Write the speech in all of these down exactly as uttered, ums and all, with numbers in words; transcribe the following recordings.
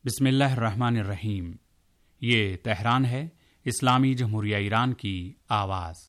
बिस्मिल्लाहिर्रहमानिर्रहीम। ये तेहरान है, इस्लामी जमहूरिया ईरान की आवाज़।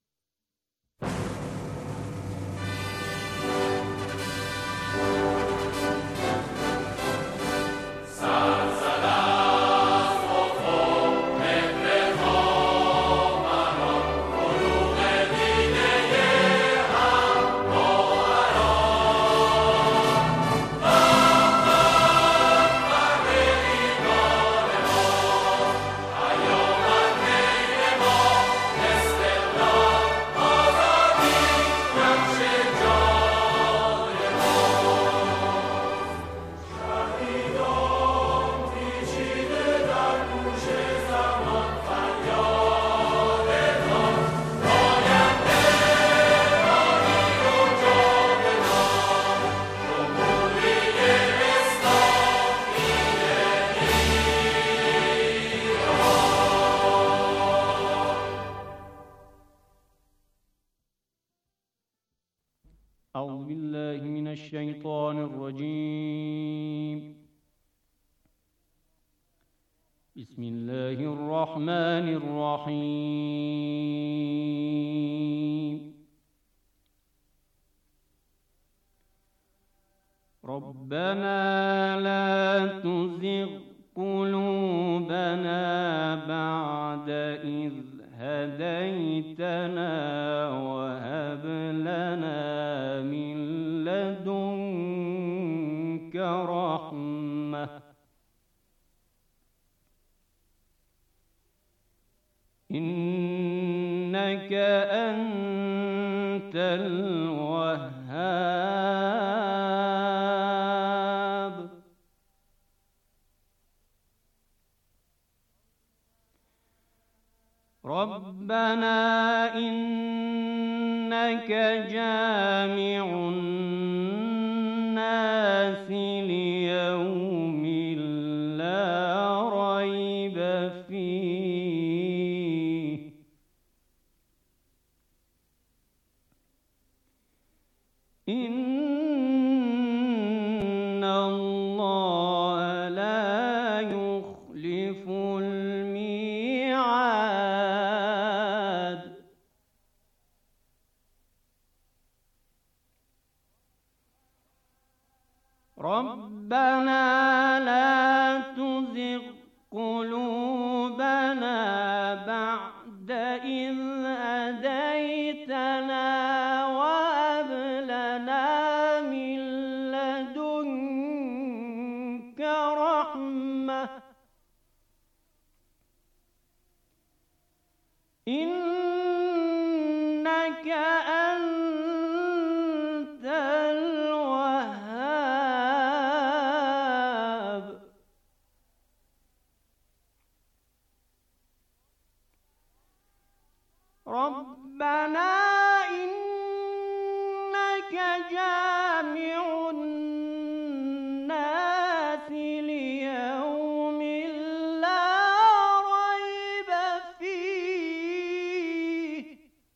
أعوذ بالله من الشيطان الرجيم بسم الله الرحمن الرحيم ربنا لا تزغ قلوبنا بعد إذ هديتنا وهب لنا من لدنك رحمة إنك أنت الوهاب ربنا إنك جامع الناس ليوم لا ريب فيه إن الله لا يخلف الميعاد ربنا لا تزغ قلوبنا بعد إذ هديتنا وهب لنا من لدنك رحمة إنك أنت الوهاب ربنا إنك جامع الناس ليوم لا ريب فيه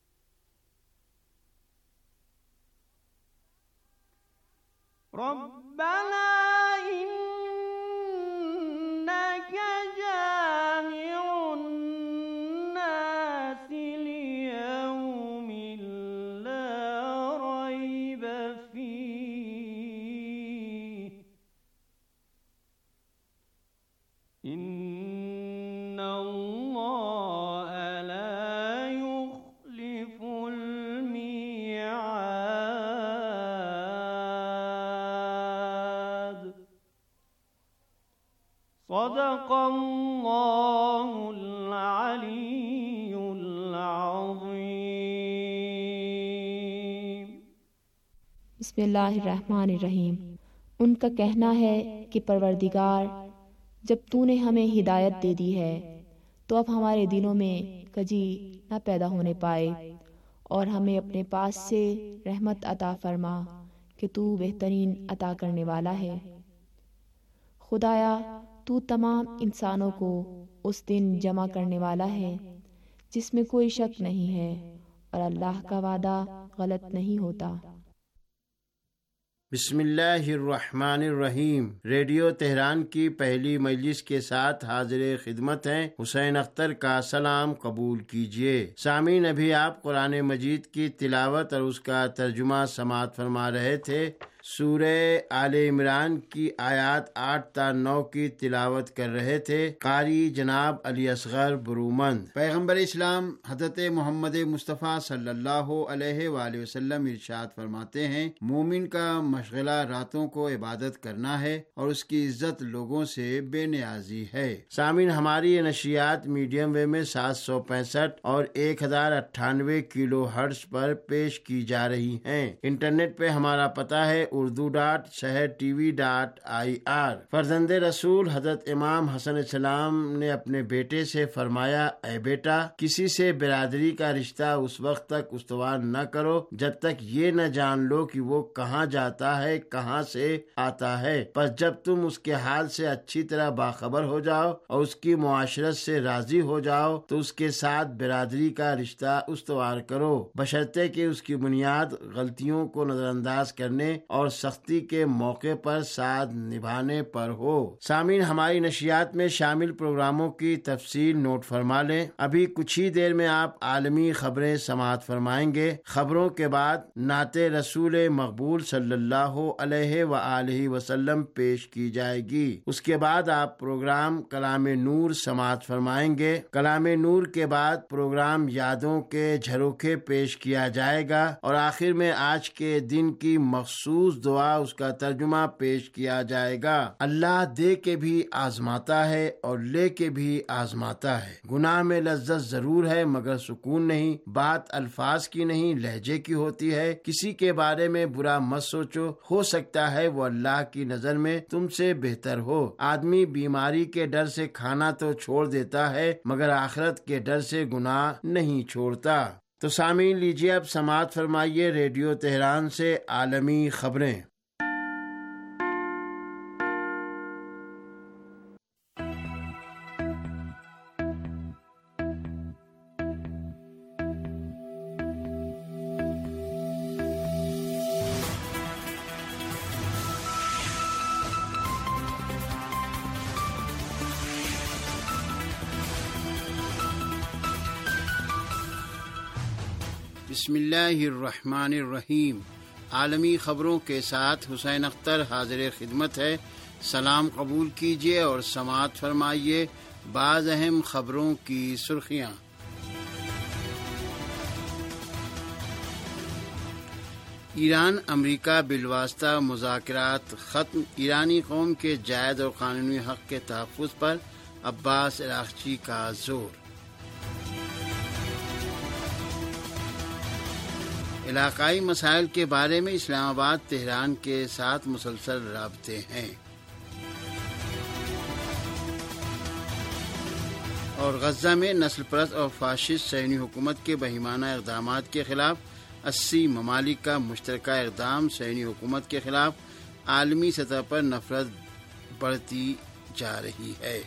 ربنا إنك جامع الناس ليوم لا ريب فيه إن الله لا يخلف الميعاد صدق الله العلي العظيم बिस्मिल्लाहिर्रहमानिर्रहीम। उनका कहना है कि परवरदिगार, जब तूने हमें हिदायत दे दी है तो अब हमारे दिलों में कजी न पैदा होने पाए और हमें अपने पास से रहमत अता फरमा कि तू बेहतरीन अता करने वाला है। खुदाया, तू तमाम इंसानों को उस दिन जमा करने वाला है जिसमें कोई शक नहीं है और अल्लाह का वादा गलत नहीं होता। بسم اللہ الرحمن الرحیم۔ ریڈیو تہران کی پہلی مجلس کے ساتھ حاضر خدمت ہیں حسین اختر کا سلام قبول کیجیے۔ سامعین، ابھی آپ قرآن مجید کی تلاوت اور اس کا ترجمہ سماعت فرما رہے تھے۔ سورہ آل عمران کی آیات آٹھ تا نو کی تلاوت کر رہے تھے قاری جناب علی اصغر برومند۔ پیغمبر اسلام حضرت محمد مصطفیٰ صلی اللہ علیہ وآلہ وسلم ارشاد فرماتے ہیں، مومن کا مشغلہ راتوں کو عبادت کرنا ہے اور اس کی عزت لوگوں سے بے نیازی ہے۔ سامعین، ہماری یہ نشریات میڈیم ویو میں سات سو پینسٹھ اور ایک ہزار اٹھانوے کلو ہرٹز پر پیش کی جا رہی ہیں۔ انٹرنیٹ پہ ہمارا پتہ ہے Urdu dot Shahr T V dot I R. فرزند رسول حضرت امام حسن علیہ السلام نے اپنے بیٹے سے فرمایا، اے بیٹا، کسی سے برادری کا رشتہ اس وقت تک استوار نہ کرو جب تک یہ نہ جان لو کہ وہ کہاں جاتا ہے، کہاں سے آتا ہے۔ پس جب تم اس کے حال سے اچھی طرح باخبر ہو جاؤ اور اس کی معاشرت سے راضی ہو جاؤ تو اس کے ساتھ برادری کا رشتہ استوار کرو، بشرطے کہ اس کی بنیاد غلطیوں کو نظر انداز کرنے اور سختی کے موقع پر ساتھ نبھانے پر ہو۔ سامعین، ہماری نشریات میں شامل پروگراموں کی تفصیل نوٹ فرما لیں۔ ابھی کچھ ہی دیر میں آپ عالمی خبریں سماعت فرمائیں گے۔ خبروں کے بعد نعت رسول مقبول صلی اللہ علیہ وآلہ وسلم پیش کی جائے گی۔ اس کے بعد آپ پروگرام کلام نور سماعت فرمائیں گے۔ کلام نور کے بعد پروگرام یادوں کے جھروکے پیش کیا جائے گا اور آخر میں آج کے دن کی مخصوص دعا، اس کا ترجمہ پیش کیا جائے گا۔ اللہ دے کے بھی آزماتا ہے اور لے کے بھی آزماتا ہے۔ گناہ میں لذت ضرور ہے مگر سکون نہیں۔ بات الفاظ کی نہیں، لہجے کی ہوتی ہے۔ کسی کے بارے میں برا مت سوچو، ہو سکتا ہے وہ اللہ کی نظر میں تم سے بہتر ہو۔ آدمی بیماری کے ڈر سے کھانا تو چھوڑ دیتا ہے مگر آخرت کے ڈر سے گناہ نہیں چھوڑتا۔ تو سامعین، لیجیے اب سماعت فرمائیے ریڈیو تہران سے عالمی خبریں۔ بسم اللہ الرحمن الرحیم۔ عالمی خبروں کے ساتھ حسین اختر حاضر خدمت ہے۔ سلام قبول کیجیے اور سماعت فرمائیے بعض اہم خبروں کی سرخیاں۔ ایران امریکہ بالواسطہ مذاکرات ختم، ایرانی قوم کے جائز اور قانونی حق کے تحفظ پر عباس عراقچی کا زور۔ علاقائی مسائل کے بارے میں اسلام آباد تہران کے ساتھ مسلسل رابطے ہیں۔ اور غزہ میں نسل پرست اور فاشسٹ صہیونی حکومت کے بہیمانہ اقدامات کے خلاف اسی ممالک کا مشترکہ اقدام، صہیونی حکومت کے خلاف عالمی سطح پر نفرت بڑھتی جا رہی ہے۔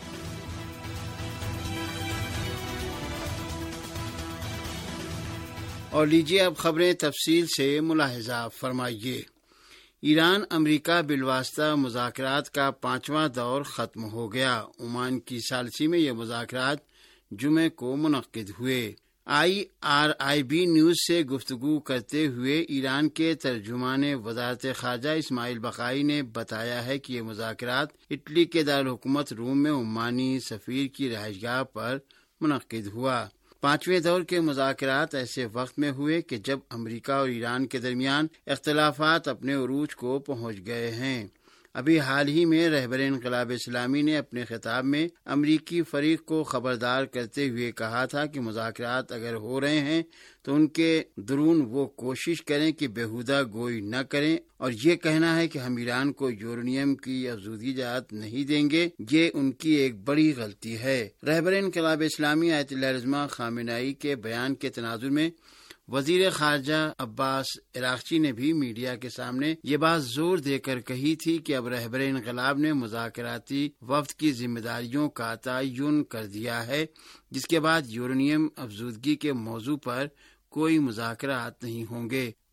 اور لیجیے اب خبریں تفصیل سے ملاحظہ فرمائیے۔ ایران امریکہ بالواسطہ مذاکرات کا پانچواں دور ختم ہو گیا۔ عمان کی ثالثی میں یہ مذاکرات جمعے کو منعقد ہوئے۔ I R I B news سے گفتگو کرتے ہوئے ایران کے ترجمان وزارت خارجہ اسماعیل بقائی نے بتایا ہے کہ یہ مذاکرات اٹلی کے دارالحکومت روم میں عمانی سفیر کی رہائش گاہ پر منعقد ہوا۔ پانچویں دور کے مذاکرات ایسے وقت میں ہوئے کہ جب امریکہ اور ایران کے درمیان اختلافات اپنے عروج کو پہنچ گئے ہیں۔ ابھی حال ہی میں رہبر انقلاب اسلامی نے اپنے خطاب میں امریکی فریق کو خبردار کرتے ہوئے کہا تھا کہ مذاکرات اگر ہو رہے ہیں تو ان کے درون وہ کوشش کریں کہ بیہودہ گوئی نہ کریں، اور یہ کہنا ہے کہ ہم ایران کو یورینیم کی افزودگی اجازت نہیں دیں گے، یہ ان کی ایک بڑی غلطی ہے۔ رہبر انقلاب اسلامی آیت اللہ رضا خامنہئی کے بیان کے تناظر میں وزیر خارجہ عباس عراقچی نے بھی میڈیا کے سامنے یہ بات زور دے کر کہی تھی کہ اب رہبر انقلاب نے مذاکراتی وفد کی ذمہ داریوں کا تعین کر دیا ہے، جس کے بعد یورینیم افزودگی کے موضوع پر کوئی مذاکرات نہیں ہوں گے۔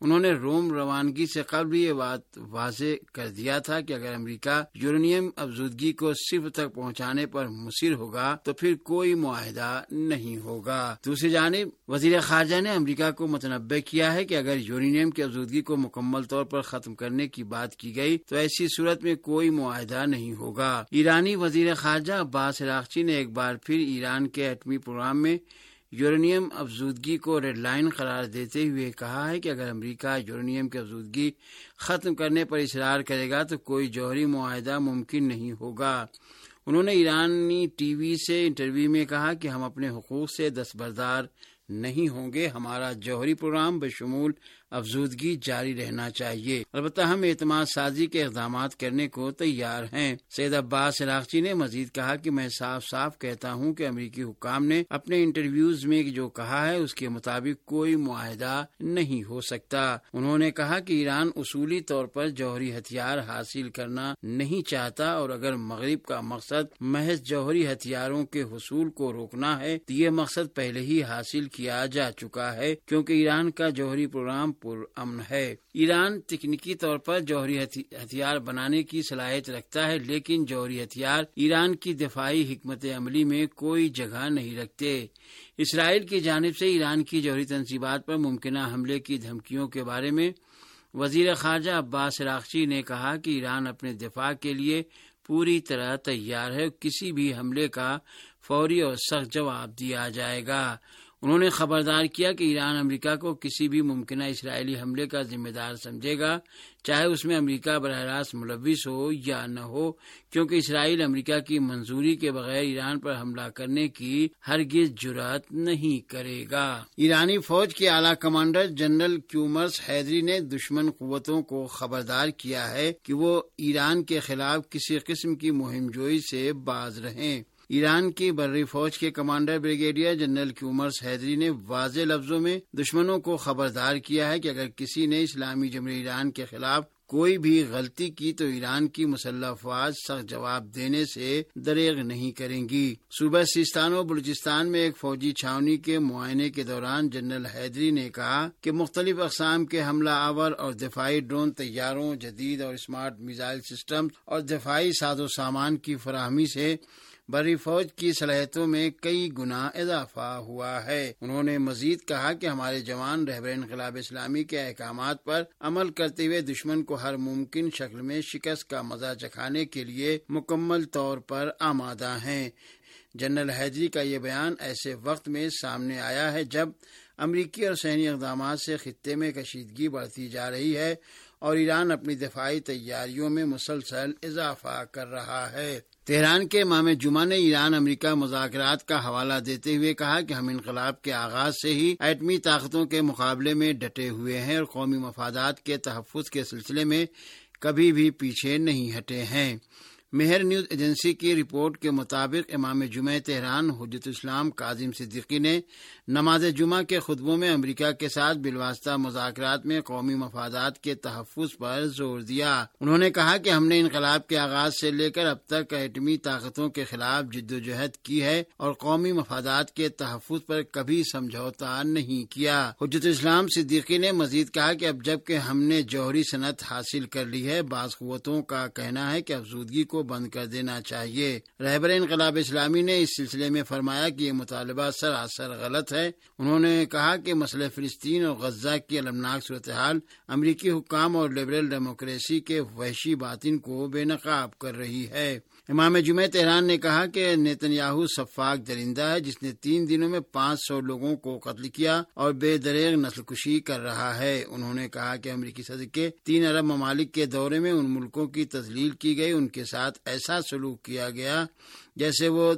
انہوں نے روم روانگی سے قبل یہ بات واضح کر دیا تھا کہ اگر امریکہ یورینیم افزودگی کو صفر تک پہنچانے پر مصر ہوگا تو پھر کوئی معاہدہ نہیں ہوگا۔ دوسری جانب وزیر خارجہ نے امریکہ کو متنبہ کیا ہے کہ اگر یورینیم کی افزودگی کو مکمل طور پر ختم کرنے کی بات کی گئی تو ایسی صورت میں کوئی معاہدہ نہیں ہوگا۔ ایرانی وزیر خارجہ عباس عراقچی نے ایک بار پھر ایران کے ایٹمی پروگرام میں یورینیم افزودگی کو ریڈ لائن قرار دیتے ہوئے کہا ہے کہ اگر امریکہ یورینیم کی افزودگی ختم کرنے پر اصرار کرے گا تو کوئی جوہری معاہدہ ممکن نہیں ہوگا۔ انہوں نے ایرانی ٹی وی سے انٹرویو میں کہا کہ ہم اپنے حقوق سے دستبردار نہیں ہوں گے، ہمارا جوہری پروگرام بشمول افزودگی جاری رہنا چاہیے، البتہ ہم اعتماد سازی کے اقدامات کرنے کو تیار ہیں۔ سید عباس عراقچی نے مزید کہا کہ میں صاف صاف کہتا ہوں کہ امریکی حکام نے اپنے انٹرویوز میں جو کہا ہے اس کے مطابق کوئی معاہدہ نہیں ہو سکتا۔ انہوں نے کہا کہ ایران اصولی طور پر جوہری ہتھیار حاصل کرنا نہیں چاہتا، اور اگر مغرب کا مقصد محض جوہری ہتھیاروں کے حصول کو روکنا ہے تو یہ مقصد پہلے ہی حاصل کیا جا چکا ہے، کیونکہ ایران کا جوہری پروگرام پر امن ہے۔ ایران تکنیکی طور پر جوہری ہتھیار بنانے کی صلاحیت رکھتا ہے، لیکن جوہری ہتھیار ایران کی دفاعی حکمت عملی میں کوئی جگہ نہیں رکھتے۔ اسرائیل کی جانب سے ایران کی جوہری تنصیبات پر ممکنہ حملے کی دھمکیوں کے بارے میں وزیر خارجہ عباس عراقچی نے کہا کہ ایران اپنے دفاع کے لیے پوری طرح تیار ہے، کسی بھی حملے کا فوری اور سخت جواب دیا جائے گا۔ انہوں نے خبردار کیا کہ ایران امریکہ کو کسی بھی ممکنہ اسرائیلی حملے کا ذمہ دار سمجھے گا، چاہے اس میں امریکہ براہ راست ملوث ہو یا نہ ہو، کیونکہ اسرائیل امریکہ کی منظوری کے بغیر ایران پر حملہ کرنے کی ہرگز جرات نہیں کرے گا۔ ایرانی فوج کے اعلیٰ کمانڈر جنرل قیومرث حیدری نے دشمن قوتوں کو خبردار کیا ہے کہ وہ ایران کے خلاف کسی قسم کی مہم جوئی سے باز رہیں۔ ایران کی بری فوج کے commander brigadier general Kiumars Heidari نے واضح لفظوں میں دشمنوں کو خبردار کیا ہے کہ اگر کسی نے اسلامی جمہوریہ ایران کے خلاف کوئی بھی غلطی کی تو ایران کی مسلح افواج سخت جواب دینے سے دریغ نہیں کریں گی۔ صوبہ سیستان و بلوچستان میں ایک فوجی چھاونی کے معائنے کے دوران جنرل حیدری نے کہا کہ مختلف اقسام کے حملہ آور اور دفاعی ڈرون طیاروں، جدید اور اسمارٹ میزائل سسٹم اور دفاعی ساز و سامان کی فراہمی سے بری فوج کی صلاحیتوں میں کئی گنا اضافہ ہوا ہے۔ انہوں نے مزید کہا کہ ہمارے جوان رہبر انقلاب اسلامی کے احکامات پر عمل کرتے ہوئے دشمن کو ہر ممکن شکل میں شکست کا مزہ چکھانے کے لیے مکمل طور پر آمادہ ہیں۔ جنرل حیدری کا یہ بیان ایسے وقت میں سامنے آیا ہے جب امریکی اور صہیونی اقدامات سے خطے میں کشیدگی بڑھتی جا رہی ہے اور ایران اپنی دفاعی تیاریوں میں مسلسل اضافہ کر رہا ہے۔ تہران کے امام جمعہ نے ایران امریکہ مذاکرات کا حوالہ دیتے ہوئے کہا کہ ہم انقلاب کے آغاز سے ہی ایٹمی طاقتوں کے مقابلے میں ڈٹے ہوئے ہیں اور قومی مفادات کے تحفظ کے سلسلے میں کبھی بھی پیچھے نہیں ہٹے ہیں۔ مہر نیوز ایجنسی کی رپورٹ کے مطابق امام جمعہ تہران حجت الاسلام کاظم صدیقی نے نماز جمعہ کے خطبوں میں امریکہ کے ساتھ بالواسطہ مذاکرات میں قومی مفادات کے تحفظ پر زور دیا۔ انہوں نے کہا کہ ہم نے انقلاب کے آغاز سے لے کر اب تک ایٹمی طاقتوں کے خلاف جدوجہد کی ہے اور قومی مفادات کے تحفظ پر کبھی سمجھوتا نہیں کیا۔ حجت الاسلام صدیقی نے مزید کہا کہ اب جب کہ ہم نے جوہری صنعت حاصل کر لی ہے، بعض قوتوں کا کہنا ہے کہ افزودگی کو بند کر دینا چاہیے۔ رہبر انقلاب اسلامی نے اس سلسلے میں فرمایا کہ یہ مطالبہ سراسر غلط ہے۔ انہوں نے کہا کہ مسئلہ فلسطین اور غزہ کی المناک صورتحال امریکی حکام اور لبرل ڈیموکریسی کے وحشی باطن کو بے نقاب کر رہی ہے۔ امام جمعہ تہران نے کہا کہ نیتنیاہو سفاک درندہ ہے جس نے تین دنوں میں پانچ سو لوگوں کو قتل کیا اور بے دریغ نسل کشی کر رہا ہے۔ انہوں نے کہا کہ امریکی صدر کے تین ارب ممالک کے دورے میں ان ملکوں کی تذلیل کی گئی، ان کے ساتھ ایسا سلوک کیا گیا جیسے وہ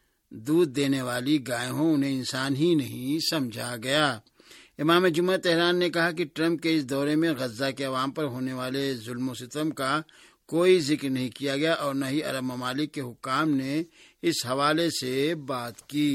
دودھ دینے والی گائے ہوں، انہیں انسان ہی نہیں سمجھا گیا۔ امام جمعہ تہران نے کہا کہ ٹرمپ کے اس دورے میں غزہ کے عوام پر ہونے والے ظلم و ستم کا کوئی ذکر نہیں کیا گیا اور نہ ہی عرب ممالک کے حکام نے اس حوالے سے بات کی۔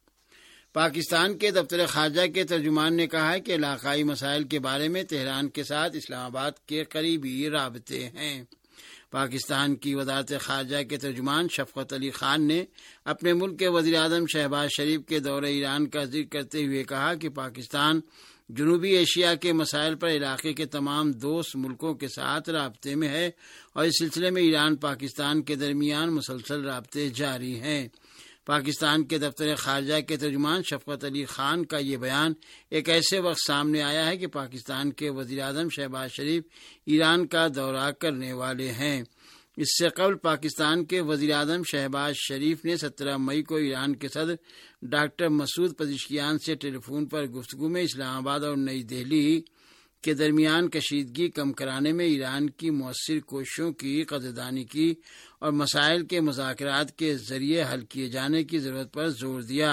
پاکستان کے دفتر خارجہ کے ترجمان نے کہا ہے کہ علاقائی مسائل کے بارے میں تہران کے ساتھ اسلام آباد کے قریبی رابطے ہیں۔ پاکستان کی وزارت خارجہ کے ترجمان شفقت علی خان نے اپنے ملک کے وزیر اعظم شہباز شریف کے دورہ ایران کا ذکر کرتے ہوئے کہا کہ پاکستان جنوبی ایشیا کے مسائل پر علاقے کے تمام دوست ملکوں کے ساتھ رابطے میں ہے اور اس سلسلے میں ایران پاکستان کے درمیان مسلسل رابطے جاری ہیں۔ پاکستان کے دفتر خارجہ کے ترجمان شفقت علی خان کا یہ بیان ایک ایسے وقت سامنے آیا ہے کہ پاکستان کے وزیر اعظم شہباز شریف ایران کا دورہ کرنے والے ہیں۔ اس سے قبل پاکستان کے وزیر اعظم شہباز شریف نے سترہ مئی کو ایران کے صدر ڈاکٹر مسعود پزشکیان سے ٹیلی فون پر گفتگو میں اسلام آباد اور نئی دہلی کے درمیان کشیدگی کم کرانے میں ایران کی مؤثر کوششوں کی قدردانی کی اور مسائل کے مذاکرات کے ذریعے حل کیے جانے کی ضرورت پر زور دیا۔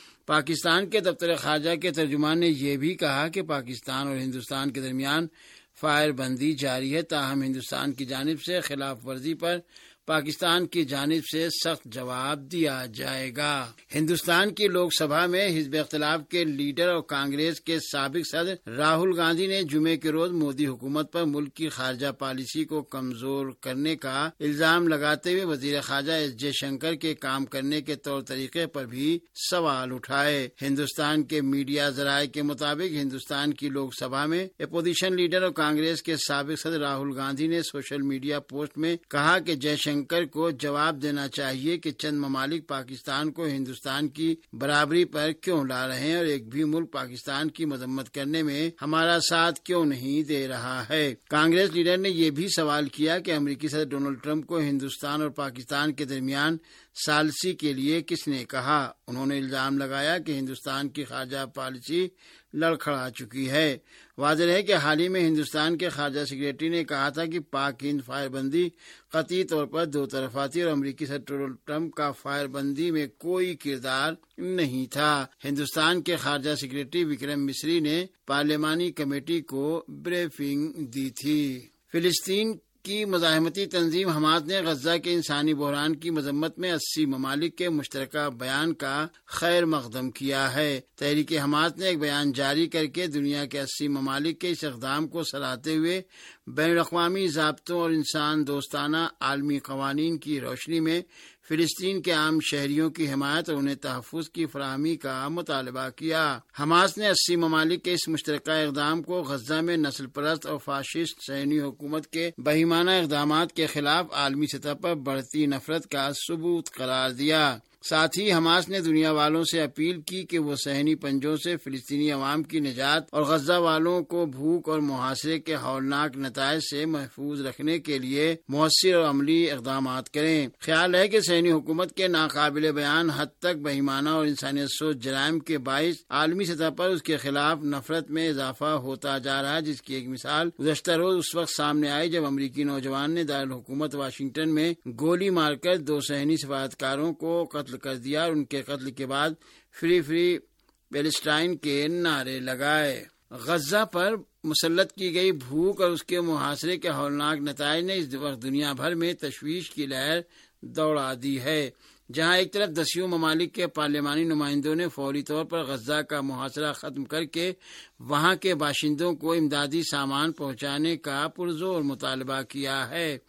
پاکستان کے دفتر خارجہ کے ترجمان نے یہ بھی کہا کہ پاکستان اور ہندوستان کے درمیان فائر بندی جاری ہے، تاہم ہندوستان کی جانب سے خلاف ورزی پر پاکستان کی جانب سے سخت جواب دیا جائے گا۔ ہندوستان کی لوک سبھا میں حزب اختلاف کے لیڈر اور کانگریس کے سابق صدر راہل گاندھی نے جمعے کے روز مودی حکومت پر ملک کی خارجہ پالیسی کو کمزور کرنے کا الزام لگاتے ہوئے وزیر خارجہ ایس جے شنکر کے کام کرنے کے طور طریقے پر بھی سوال اٹھائے۔ ہندوستان کے میڈیا ذرائع کے مطابق ہندوستان کی لوک سبھا میں اپوزیشن لیڈر اور کانگریس کے سابق صدر راہل گاندھی نے سوشل میڈیا پوسٹ میں کہا کہ جے شنکر شنکر کو جواب دینا چاہیے کہ چند ممالک پاکستان کو ہندوستان کی برابری پر کیوں لا رہے ہیں اور ایک بھی ملک پاکستان کی مذمت کرنے میں ہمارا ساتھ کیوں نہیں دے رہا ہے۔ کانگریس لیڈر نے یہ بھی سوال کیا کہ امریکی صدر ڈونلڈ ٹرمپ کو ہندوستان اور پاکستان کے درمیان ثالثی کے لیے کس نے کہا۔ انہوں نے الزام لگایا کہ ہندوستان کی خارجہ پالیسی لڑکھڑا چکی ہے۔ واضح ہے کہ حال ہی میں ہندوستان کے خارجہ سیکریٹری نے کہا تھا کہ پاک ہند فائر بندی قطعی طور پر دو طرفہ تھی اور امریکی صدر ڈونلڈ ٹرمپ کا فائر بندی میں کوئی کردار نہیں تھا۔ ہندوستان کے خارجہ سیکریٹری وکرم مسری نے پارلیمانی کمیٹی کو بریفنگ دی تھی۔ فلسطین کی مزاحمتی تنظیم حماس نے غزہ کے انسانی بحران کی مذمت میں اسی ممالک کے مشترکہ بیان کا خیر مقدم کیا ہے۔ تحریک حماس نے ایک بیان جاری کر کے دنیا کے اسی ممالک کے اس اقدام کو سراہتے ہوئے بین الاقوامی ضابطوں اور انسان دوستانہ عالمی قوانین کی روشنی میں فلسطین کے عام شہریوں کی حمایت اور انہیں تحفظ کی فراہمی کا مطالبہ کیا۔ حماس نے اسی ممالک کے اس مشترکہ اقدام کو غزہ میں نسل پرست اور فاشسٹ صہیونی حکومت کے بہیمانہ اقدامات کے خلاف عالمی سطح پر بڑھتی نفرت کا ثبوت قرار دیا۔ ساتھ ہی حماس نے دنیا والوں سے اپیل کی کہ وہ صہیونی پنجوں سے فلسطینی عوام کی نجات اور غزہ والوں کو بھوک اور محاصرے کے ہولناک نتائج سے محفوظ رکھنے کے لیے مؤثر اور عملی اقدامات کریں۔ خیال ہے کہ صہیونی حکومت کے ناقابل بیان حد تک بہیمانہ اور انسانیت سوز جرائم کے باعث عالمی سطح پر اس کے خلاف نفرت میں اضافہ ہوتا جا رہا ہے، جس کی ایک مثال گزشتہ روز اس وقت سامنے آئی جب امریکی نوجوان نے دارالحکومت واشنگٹن میں گولی مار کر دو صہیونی سفارتکاروں کو قتل کر دیا اور ان کے قتل کے بعد فری فری پیلسٹائن کے نعرے لگائے۔ غزہ پر مسلط کی گئی بھوک اور اس کے محاصرے کے ہولناک نتائج نے اس وقت دنیا بھر میں تشویش کی لہر دوڑا دی ہے۔ جہاں ایک طرف دسیوں ممالک کے پارلیمانی نمائندوں نے فوری طور پر غزہ کا محاصرہ ختم کر کے وہاں کے باشندوں کو امدادی سامان پہنچانے کا پرزور مطالبہ کیا ہے،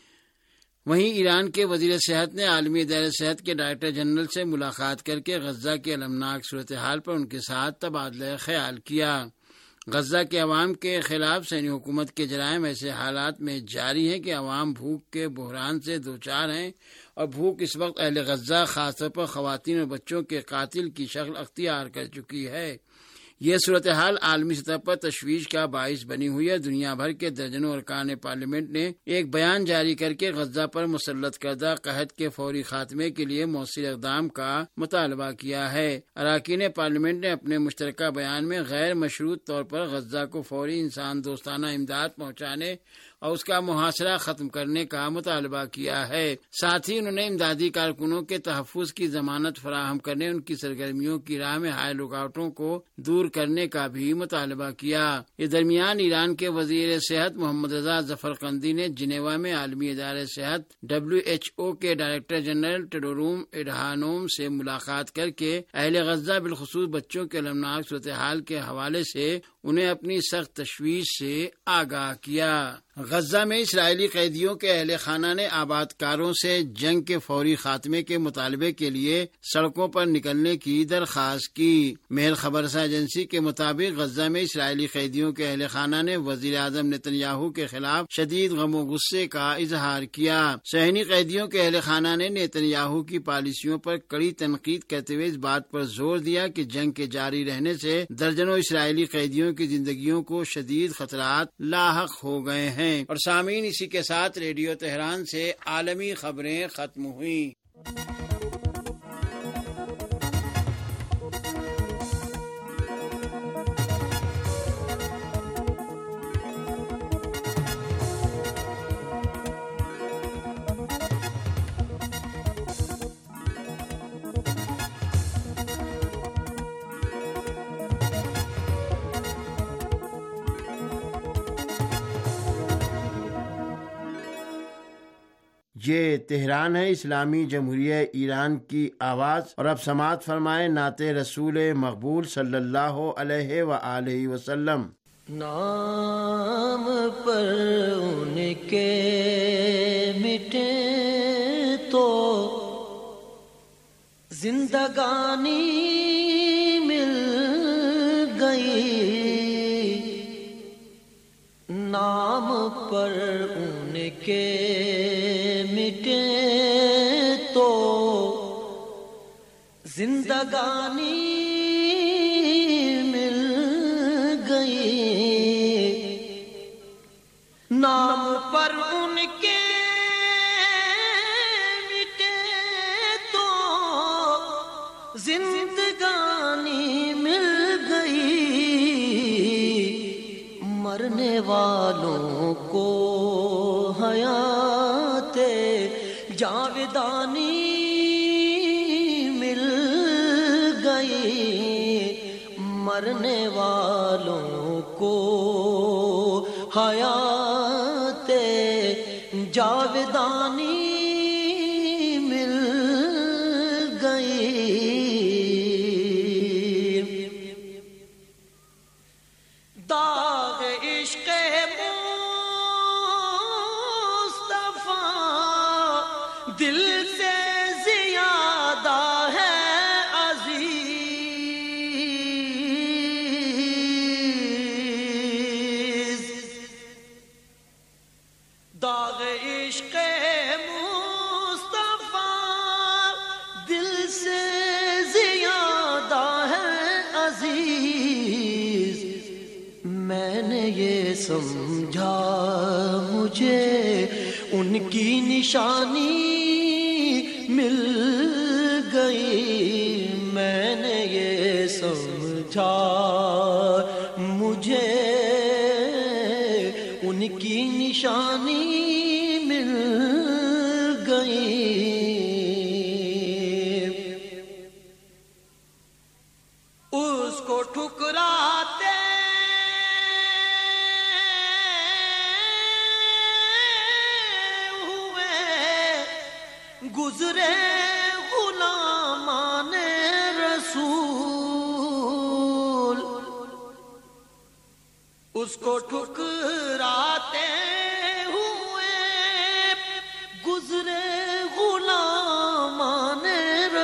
وہیں ایران کے وزیر صحت نے عالمی ادارہ صحت کے ڈائریکٹر جنرل سے ملاقات کر کے غزہ کی المناک صورتحال پر ان کے ساتھ تبادلہ خیال کیا۔ غزہ کے عوام کے خلاف صہیونی حکومت کے جرائم ایسے حالات میں جاری ہیں کہ عوام بھوک کے بحران سے دوچار ہیں اور بھوک اس وقت اہل غزہ خاص طور پر خواتین اور بچوں کے قاتل کی شکل اختیار کر چکی ہے۔ یہ صورتحال عالمی سطح پر تشویش کا باعث بنی ہوئی ہے۔ دنیا بھر کے درجنوں ارکان پارلیمنٹ نے ایک بیان جاری کر کے غزہ پر مسلط کردہ قحط کے فوری خاتمے کے لیے مؤثر اقدام کا مطالبہ کیا ہے۔ اراکین پارلیمنٹ نے اپنے مشترکہ بیان میں غیر مشروط طور پر غزہ کو فوری انسان دوستانہ امداد پہنچانے اور اس کا محاصرہ ختم کرنے کا مطالبہ کیا ہے۔ ساتھ ہی انہوں نے امدادی کارکنوں کے تحفظ کی ضمانت فراہم کرنے، ان کی سرگرمیوں کی راہ میں حائل رکاوٹوں کو دور کرنے کا بھی مطالبہ کیا۔ اس درمیان ایران کے وزیر صحت محمد رضا ظفر قندی نے جنیوا میں عالمی ادارہ صحت ڈبلیو ایچ او کے ڈائریکٹر جنرل ٹیڈروم اڈہانوم سے ملاقات کر کے اہل غزہ بالخصوص بچوں کے المناک صورتحال کے حوالے سے انہیں اپنی سخت تشویش سے آگاہ کیا۔ غزہ میں اسرائیلی قیدیوں کے اہل خانہ نے آباد کاروں سے جنگ کے فوری خاتمے کے مطالبے کے لیے سڑکوں پر نکلنے کی درخواست کی۔ میل خبرسہ ایجنسی اسی کے مطابق غزہ میں اسرائیلی قیدیوں کے اہل خانہ نے وزیر اعظم نتن یاہو کے خلاف شدید غم و غصے کا اظہار کیا۔ صہیونی قیدیوں کے اہل خانہ نے نتن یاہو کی پالیسیوں پر کڑی تنقید کرتے ہوئے اس بات پر زور دیا کہ جنگ کے جاری رہنے سے درجنوں اسرائیلی قیدیوں کی زندگیوں کو شدید خطرات لاحق ہو گئے ہیں۔ اور سامعین، اسی کے ساتھ ریڈیو تہران سے عالمی خبریں ختم ہوئیں۔ یہ تہران ہے، اسلامی جمہوریہ ایران کی آواز۔ اور اب سماعت فرمائیں نعت رسول مقبول صلی اللہ علیہ وآلہ وسلم۔ نام پر ان کے مٹے تو زندگانی مل گئی، نام پر ان کے مٹے تو زندگانی مل گئی، نام پر ان کے مٹے تو زندگانی مل گئی، مرنے والوں کو حیات جاودانی مل گئی، مرنے والوں کو حیات جاودانی مل گئی۔ داغ عشق دل سے زیادہ ہے عزیز، داغ عشق مصطفیٰ دل سے زیادہ ہے عزیز، میں نے یہ سمجھا مجھے ان کی نشانی مل گئی، میں نے یہ سمجھا مجھے ان کی نشانی مل گئی۔ اس کو ٹھکراتے گزرے غلامان رسول، اس کو ٹھکراتے ہوئے گزرے غلامان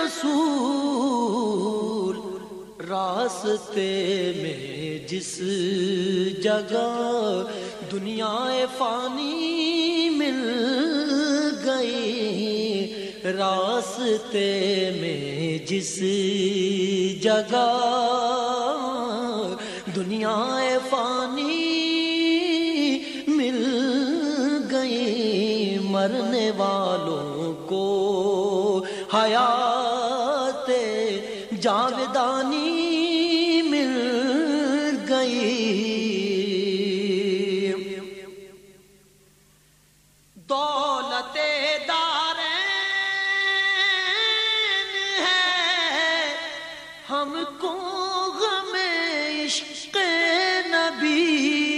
رسول، راستے میں جس جگہ دنیا فانی مل گئی، راستے میں جس جگہ دنیا فانی مل گئی، مرنے والوں کو حیات جاودانی مل گئی۔ دولت ہم کو غم عشق نبی،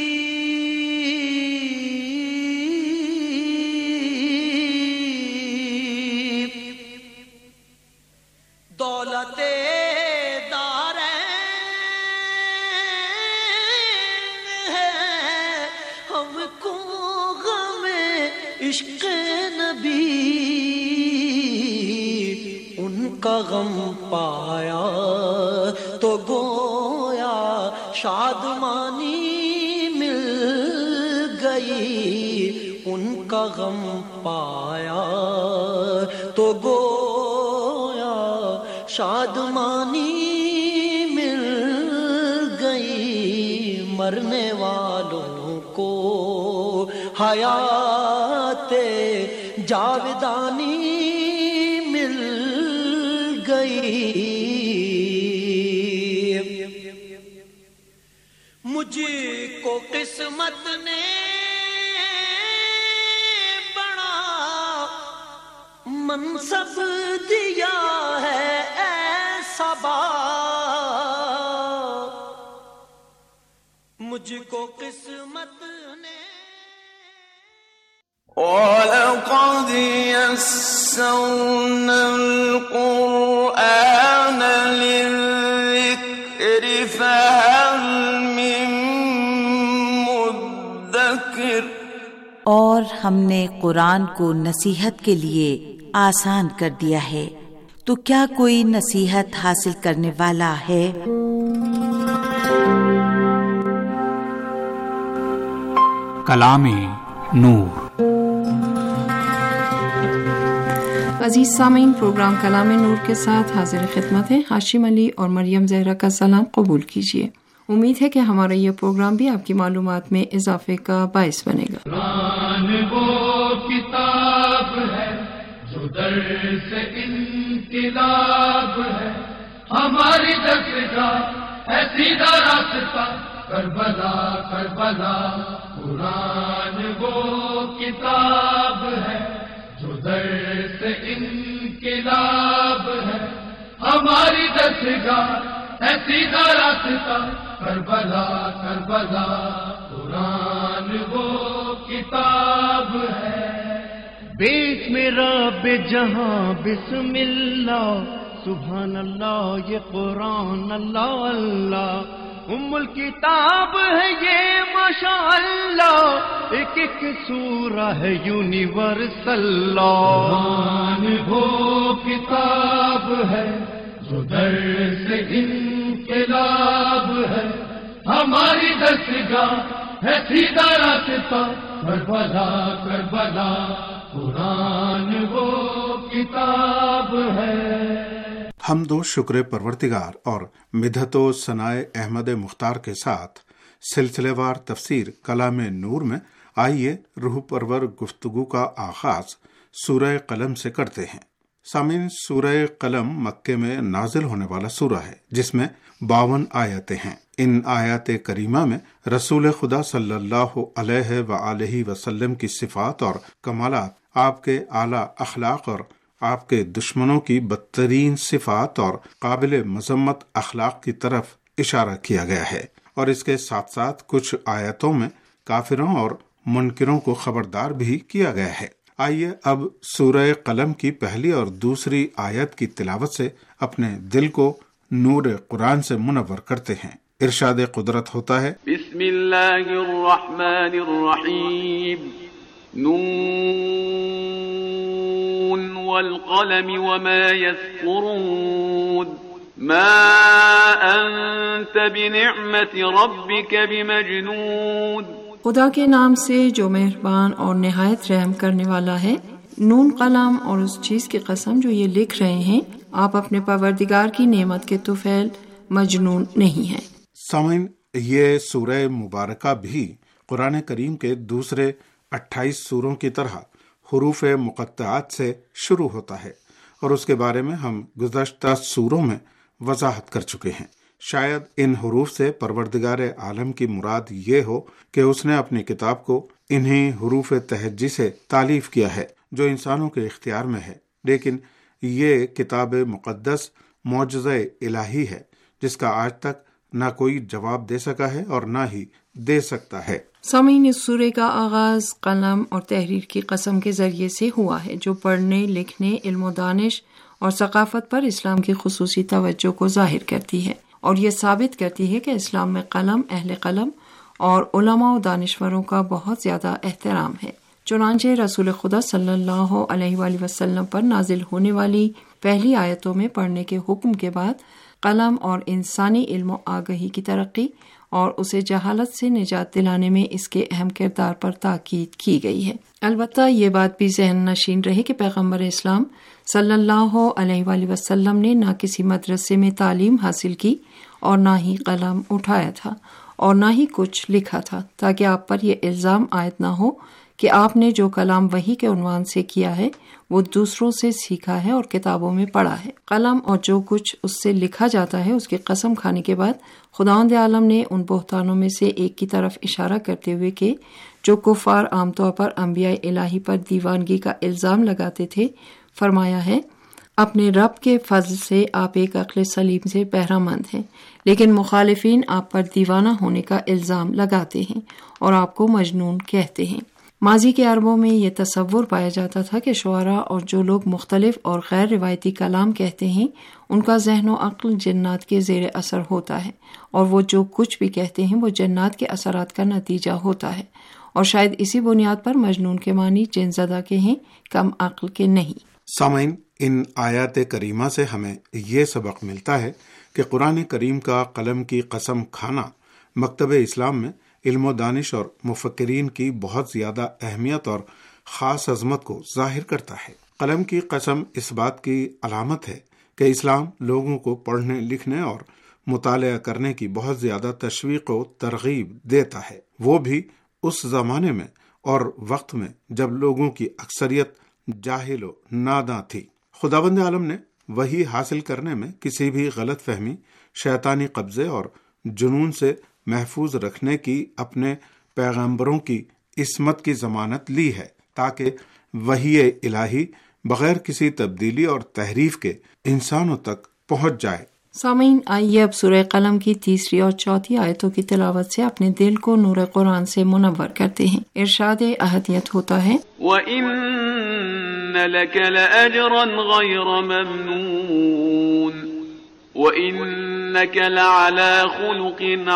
دولت دارین ہے ہم کو غم عشق نبی، ان کا غم پایا تو گویا شادمانی مل گئی، ان کا غم پایا تو گویا شادمانی مل گئی، مرنے والوں کو حیات جاودانی مل گئی۔ مجھ کو قسمت نے بڑا منصب دیا ہے ایسا با، مجھ کو قسمت نے وَلَقَدْ يَسَّرْنَا الْقُرْآنَ لِلذِّكْرِ فَهَلْ مِن مُّدَّكِرٍ، اور ہم نے قرآن کو نصیحت کے لیے آسان کر دیا ہے، تو کیا کوئی نصیحت حاصل کرنے والا ہے؟ کلام نور۔ عزیز سامعین، پروگرام کلام نور کے ساتھ حاضر خدمت ہے ہاشم علی اور مریم زہرا کا سلام قبول کیجیے۔ امید ہے کہ ہمارا یہ پروگرام بھی آپ کی معلومات میں اضافے کا باعث بنے گا۔ قرآن وہ کتاب ہے جو در سے انقلاب ہے، ہماری درسگاہ ہے سیدھا راستہ کربلا کربلا۔ قرآن وہ کتاب ہے جو در سے انقلاب ہے، ہماری درسگاہ ہے سیدھا راستہ کربلا کربلا۔ قرآن وہ کتاب ہے۔ بسم رب جہاں بسم اللہ، سبحان اللہ یہ قرآن اللہ اللہ، ام الکتاب ہے یہ ماشاء اللہ، ایک ایک سورہ ہے یونیورسل لا۔ قرآن وہ کتاب ہے جو در سے انقلاب ہے، ہماری درسگاہ ہے سیدھا راستہ کربلا کربلا۔ قرآن وہ کتاب ہے۔ حمد و شکر پروردگار اور مدحت و ثناء احمد مختار کے ساتھ سلسلے وار تفسیر کلام نور میں آئیے روح پرور گفتگو کا آغاز سورہ قلم سے کرتے ہیں۔ سامعین، سورہ قلم مکے میں نازل ہونے والا سورہ ہے جس میں باون آیتیں ہیں۔ ان آیات کریمہ میں رسول خدا صلی اللہ علیہ وآلہ وسلم کی صفات اور کمالات، آپ کے اعلیٰ اخلاق اور آپ کے دشمنوں کی بدترین صفات اور قابل مذمت اخلاق کی طرف اشارہ کیا گیا ہے، اور اس کے ساتھ ساتھ کچھ آیتوں میں کافروں اور منکروں کو خبردار بھی کیا گیا ہے۔ آئیے اب سورہ قلم کی پہلی اور دوسری آیت کی تلاوت سے اپنے دل کو نور قرآن سے منور کرتے ہیں۔ ارشاد قدرت ہوتا ہے، بسم اللہ الرحمن الرحیم، نون والقلم وما يسطرون، ما انت بنعمت ربک بمجنون۔ خدا کے نام سے جو مہربان اور نہایت رحم کرنے والا ہے۔ نون قلم اور اس چیز کی قسم جو یہ لکھ رہے ہیں، آپ اپنے پروردگار کی نعمت کے طفیل مجنون نہیں ہیں۔ سامعین، یہ سورہ مبارکہ بھی قرآن کریم کے دوسرے اٹھائیس سوروں کی طرح حروف مقطعات سے شروع ہوتا ہے، اور اس کے بارے میں ہم گزشتہ سوروں میں وضاحت کر چکے ہیں۔ شاید ان حروف سے پروردگار عالم کی مراد یہ ہو کہ اس نے اپنی کتاب کو انہی حروف تہجی سے تالیف کیا ہے جو انسانوں کے اختیار میں ہے، لیکن یہ کتاب مقدس معجزہ الہی ہے جس کا آج تک نہ کوئی جواب دے سکا ہے اور نہ ہی دے سکتا ہے۔ سامعین، اس سورے کا آغاز قلم اور تحریر کی قسم کے ذریعے سے ہوا ہے جو پڑھنے، لکھنے، علم و دانش اور ثقافت پر اسلام کی خصوصی توجہ کو ظاہر کرتی ہے، اور یہ ثابت کرتی ہے کہ اسلام میں قلم، اہل قلم اور علماء و دانشوروں کا بہت زیادہ احترام ہے۔ چنانچہ رسول خدا صلی اللہ علیہ وآلہ وسلم پر نازل ہونے والی پہلی آیتوں میں پڑھنے کے حکم کے بعد قلم اور انسانی علم و آگہی کی ترقی اور اسے جہالت سے نجات دلانے میں اس کے اہم کردار پر تاکید کی گئی ہے۔ البتہ یہ بات بھی ذہن نشین رہے کہ پیغمبر اسلام صلی اللہ علیہ وآلہ وسلم نے نہ کسی مدرسے میں تعلیم حاصل کی اور نہ ہی قلم اٹھایا تھا اور نہ ہی کچھ لکھا تھا، تاکہ آپ پر یہ الزام عائد نہ ہو کہ آپ نے جو کلام وحی کے عنوان سے کیا ہے وہ دوسروں سے سیکھا ہے اور کتابوں میں پڑھا ہے۔ قلم اور جو کچھ اس سے لکھا جاتا ہے اس کی قسم کھانے کے بعد خداوند عالم نے ان بہتانوں میں سے ایک کی طرف اشارہ کرتے ہوئے کہ جو کفار عام طور پر انبیاء الہی پر دیوانگی کا الزام لگاتے تھے، فرمایا ہے اپنے رب کے فضل سے آپ ایک عقل سلیم سے بہرہ مند ہیں، لیکن مخالفین آپ پر دیوانہ ہونے کا الزام لگاتے ہیں اور آپ کو مجنون کہتے ہیں۔ ماضی کے عربوں میں یہ تصور پایا جاتا تھا کہ شعراء اور جو لوگ مختلف اور غیر روایتی کلام کہتے ہیں ان کا ذہن و عقل جنات کے زیر اثر ہوتا ہے، اور وہ جو کچھ بھی کہتے ہیں وہ جنات کے اثرات کا نتیجہ ہوتا ہے، اور شاید اسی بنیاد پر مجنون کے معنی جن زدہ کے ہیں، کم عقل کے نہیں۔ سامعین، ان آیات کریمہ سے ہمیں یہ سبق ملتا ہے کہ قرآن کریم کا قلم کی قسم کھانا مکتب اسلام میں علم و دانش اور مفکرین کی بہت زیادہ اہمیت اور خاص عظمت کو ظاہر کرتا ہے۔ قلم کی قسم اس بات کی علامت ہے کہ اسلام لوگوں کو پڑھنے لکھنے اور مطالعہ کرنے کی بہت زیادہ تشویق و ترغیب دیتا ہے، وہ بھی اس زمانے میں اور وقت میں جب لوگوں کی اکثریت جاہل و ناداں تھی۔ خداوند عالم نے وحی حاصل کرنے میں کسی بھی غلط فہمی، شیطانی قبضے اور جنون سے محفوظ رکھنے کی اپنے پیغمبروں کی عصمت کی ضمانت لی ہے، تاکہ وحی الہی بغیر کسی تبدیلی اور تحریف کے انسانوں تک پہنچ جائے۔ سامعین، آئیے اب سورہ قلم کی تیسری اور چوتھی آیتوں کی تلاوت سے اپنے دل کو نور قرآن سے منور کرتے ہیں۔ ارشاد احدیت ہوتا ہے، وَإِنَّ لَكَ لَأَجْرًا غَيْرَ مَمْنُونٍ وَإِنَّكَ لَعَلَى خُلُقٍ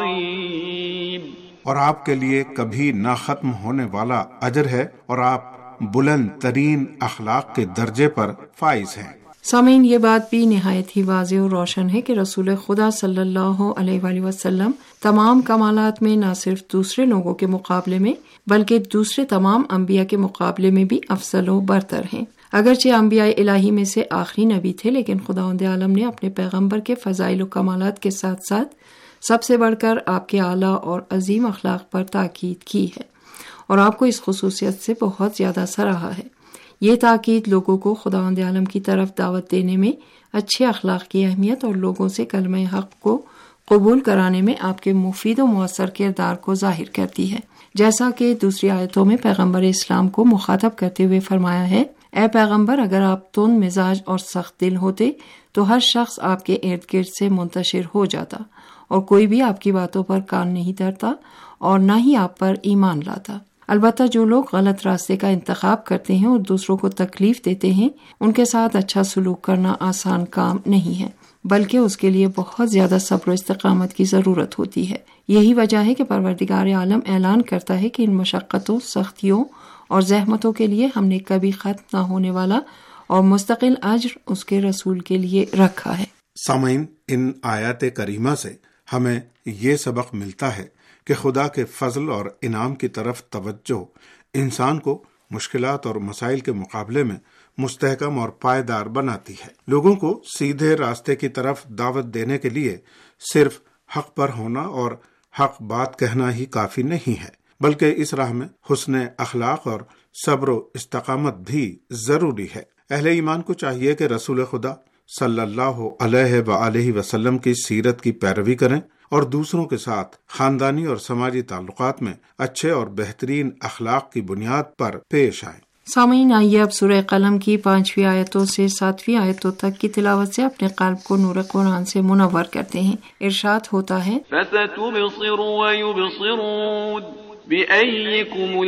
عَظِيمٍ، اور آپ کے لیے کبھی نہ ختم ہونے والا اجر ہے، اور آپ بلند ترین اخلاق کے درجے پر فائز ہیں۔ سامعین، یہ بات بھی نہایت ہی واضح اور روشن ہے کہ رسول خدا صلی اللہ علیہ وآلہ وسلم تمام کمالات میں نہ صرف دوسرے لوگوں کے مقابلے میں بلکہ دوسرے تمام انبیاء کے مقابلے میں بھی افضل و برتر ہیں۔ اگرچہ انبیاء الہی میں سے آخری نبی تھے، لیکن خداوند عالم نے اپنے پیغمبر کے فضائل و کمالات کے ساتھ ساتھ سب سے بڑھ کر آپ کے اعلیٰ اور عظیم اخلاق پر تاکید کی ہے، اور آپ کو اس خصوصیت سے بہت زیادہ سراہا ہے۔ یہ تاکید لوگوں کو خداوند عالم کی طرف دعوت دینے میں اچھے اخلاق کی اہمیت اور لوگوں سے کلمہ حق کو قبول کرانے میں آپ کے مفید و مؤثر کردار کو ظاہر کرتی ہے، جیسا کہ دوسری آیتوں میں پیغمبر اسلام کو مخاطب کرتے ہوئے فرمایا ہے، اے پیغمبر، اگر آپ تند مزاج اور سخت دل ہوتے تو ہر شخص آپ کے ارد گرد سے منتشر ہو جاتا اور کوئی بھی آپ کی باتوں پر کان نہیں دھرتا اور نہ ہی آپ پر ایمان لاتا۔ البتہ جو لوگ غلط راستے کا انتخاب کرتے ہیں اور دوسروں کو تکلیف دیتے ہیں، ان کے ساتھ اچھا سلوک کرنا آسان کام نہیں ہے، بلکہ اس کے لیے بہت زیادہ صبر و استقامت کی ضرورت ہوتی ہے۔ یہی وجہ ہے کہ پروردگار عالم اعلان کرتا ہے کہ ان مشقتوں، سختیوں اور زحمتوں کے لیے ہم نے کبھی ختم نہ ہونے والا اور مستقل اجر اس کے رسول کے لیے رکھا ہے۔ سامعین، ان آیات کریمہ سے ہمیں یہ سبق ملتا ہے کہ خدا کے فضل اور انعام کی طرف توجہ انسان کو مشکلات اور مسائل کے مقابلے میں مستحکم اور پائیدار بناتی ہے۔ لوگوں کو سیدھے راستے کی طرف دعوت دینے کے لیے صرف حق پر ہونا اور حق بات کہنا ہی کافی نہیں ہے، بلکہ اس راہ میں حسن اخلاق اور صبر و استقامت بھی ضروری ہے۔ اہل ایمان کو چاہیے کہ رسول خدا صلی اللہ علیہ وآلہ وسلم کی سیرت کی پیروی کریں اور دوسروں کے ساتھ خاندانی اور سماجی تعلقات میں اچھے اور بہترین اخلاق کی بنیاد پر پیش آئیں۔ سامعین، آئیے اب سورہ قلم کی پانچویں آیتوں سے ساتویں آیتوں تک کی تلاوت سے اپنے قلب کو نور قرآن سے منور کرتے ہیں۔ ارشاد ہوتا ہے، فَسَتُبْصِرُ وَيُبْصِرُونَ بِأَيِّكُمُ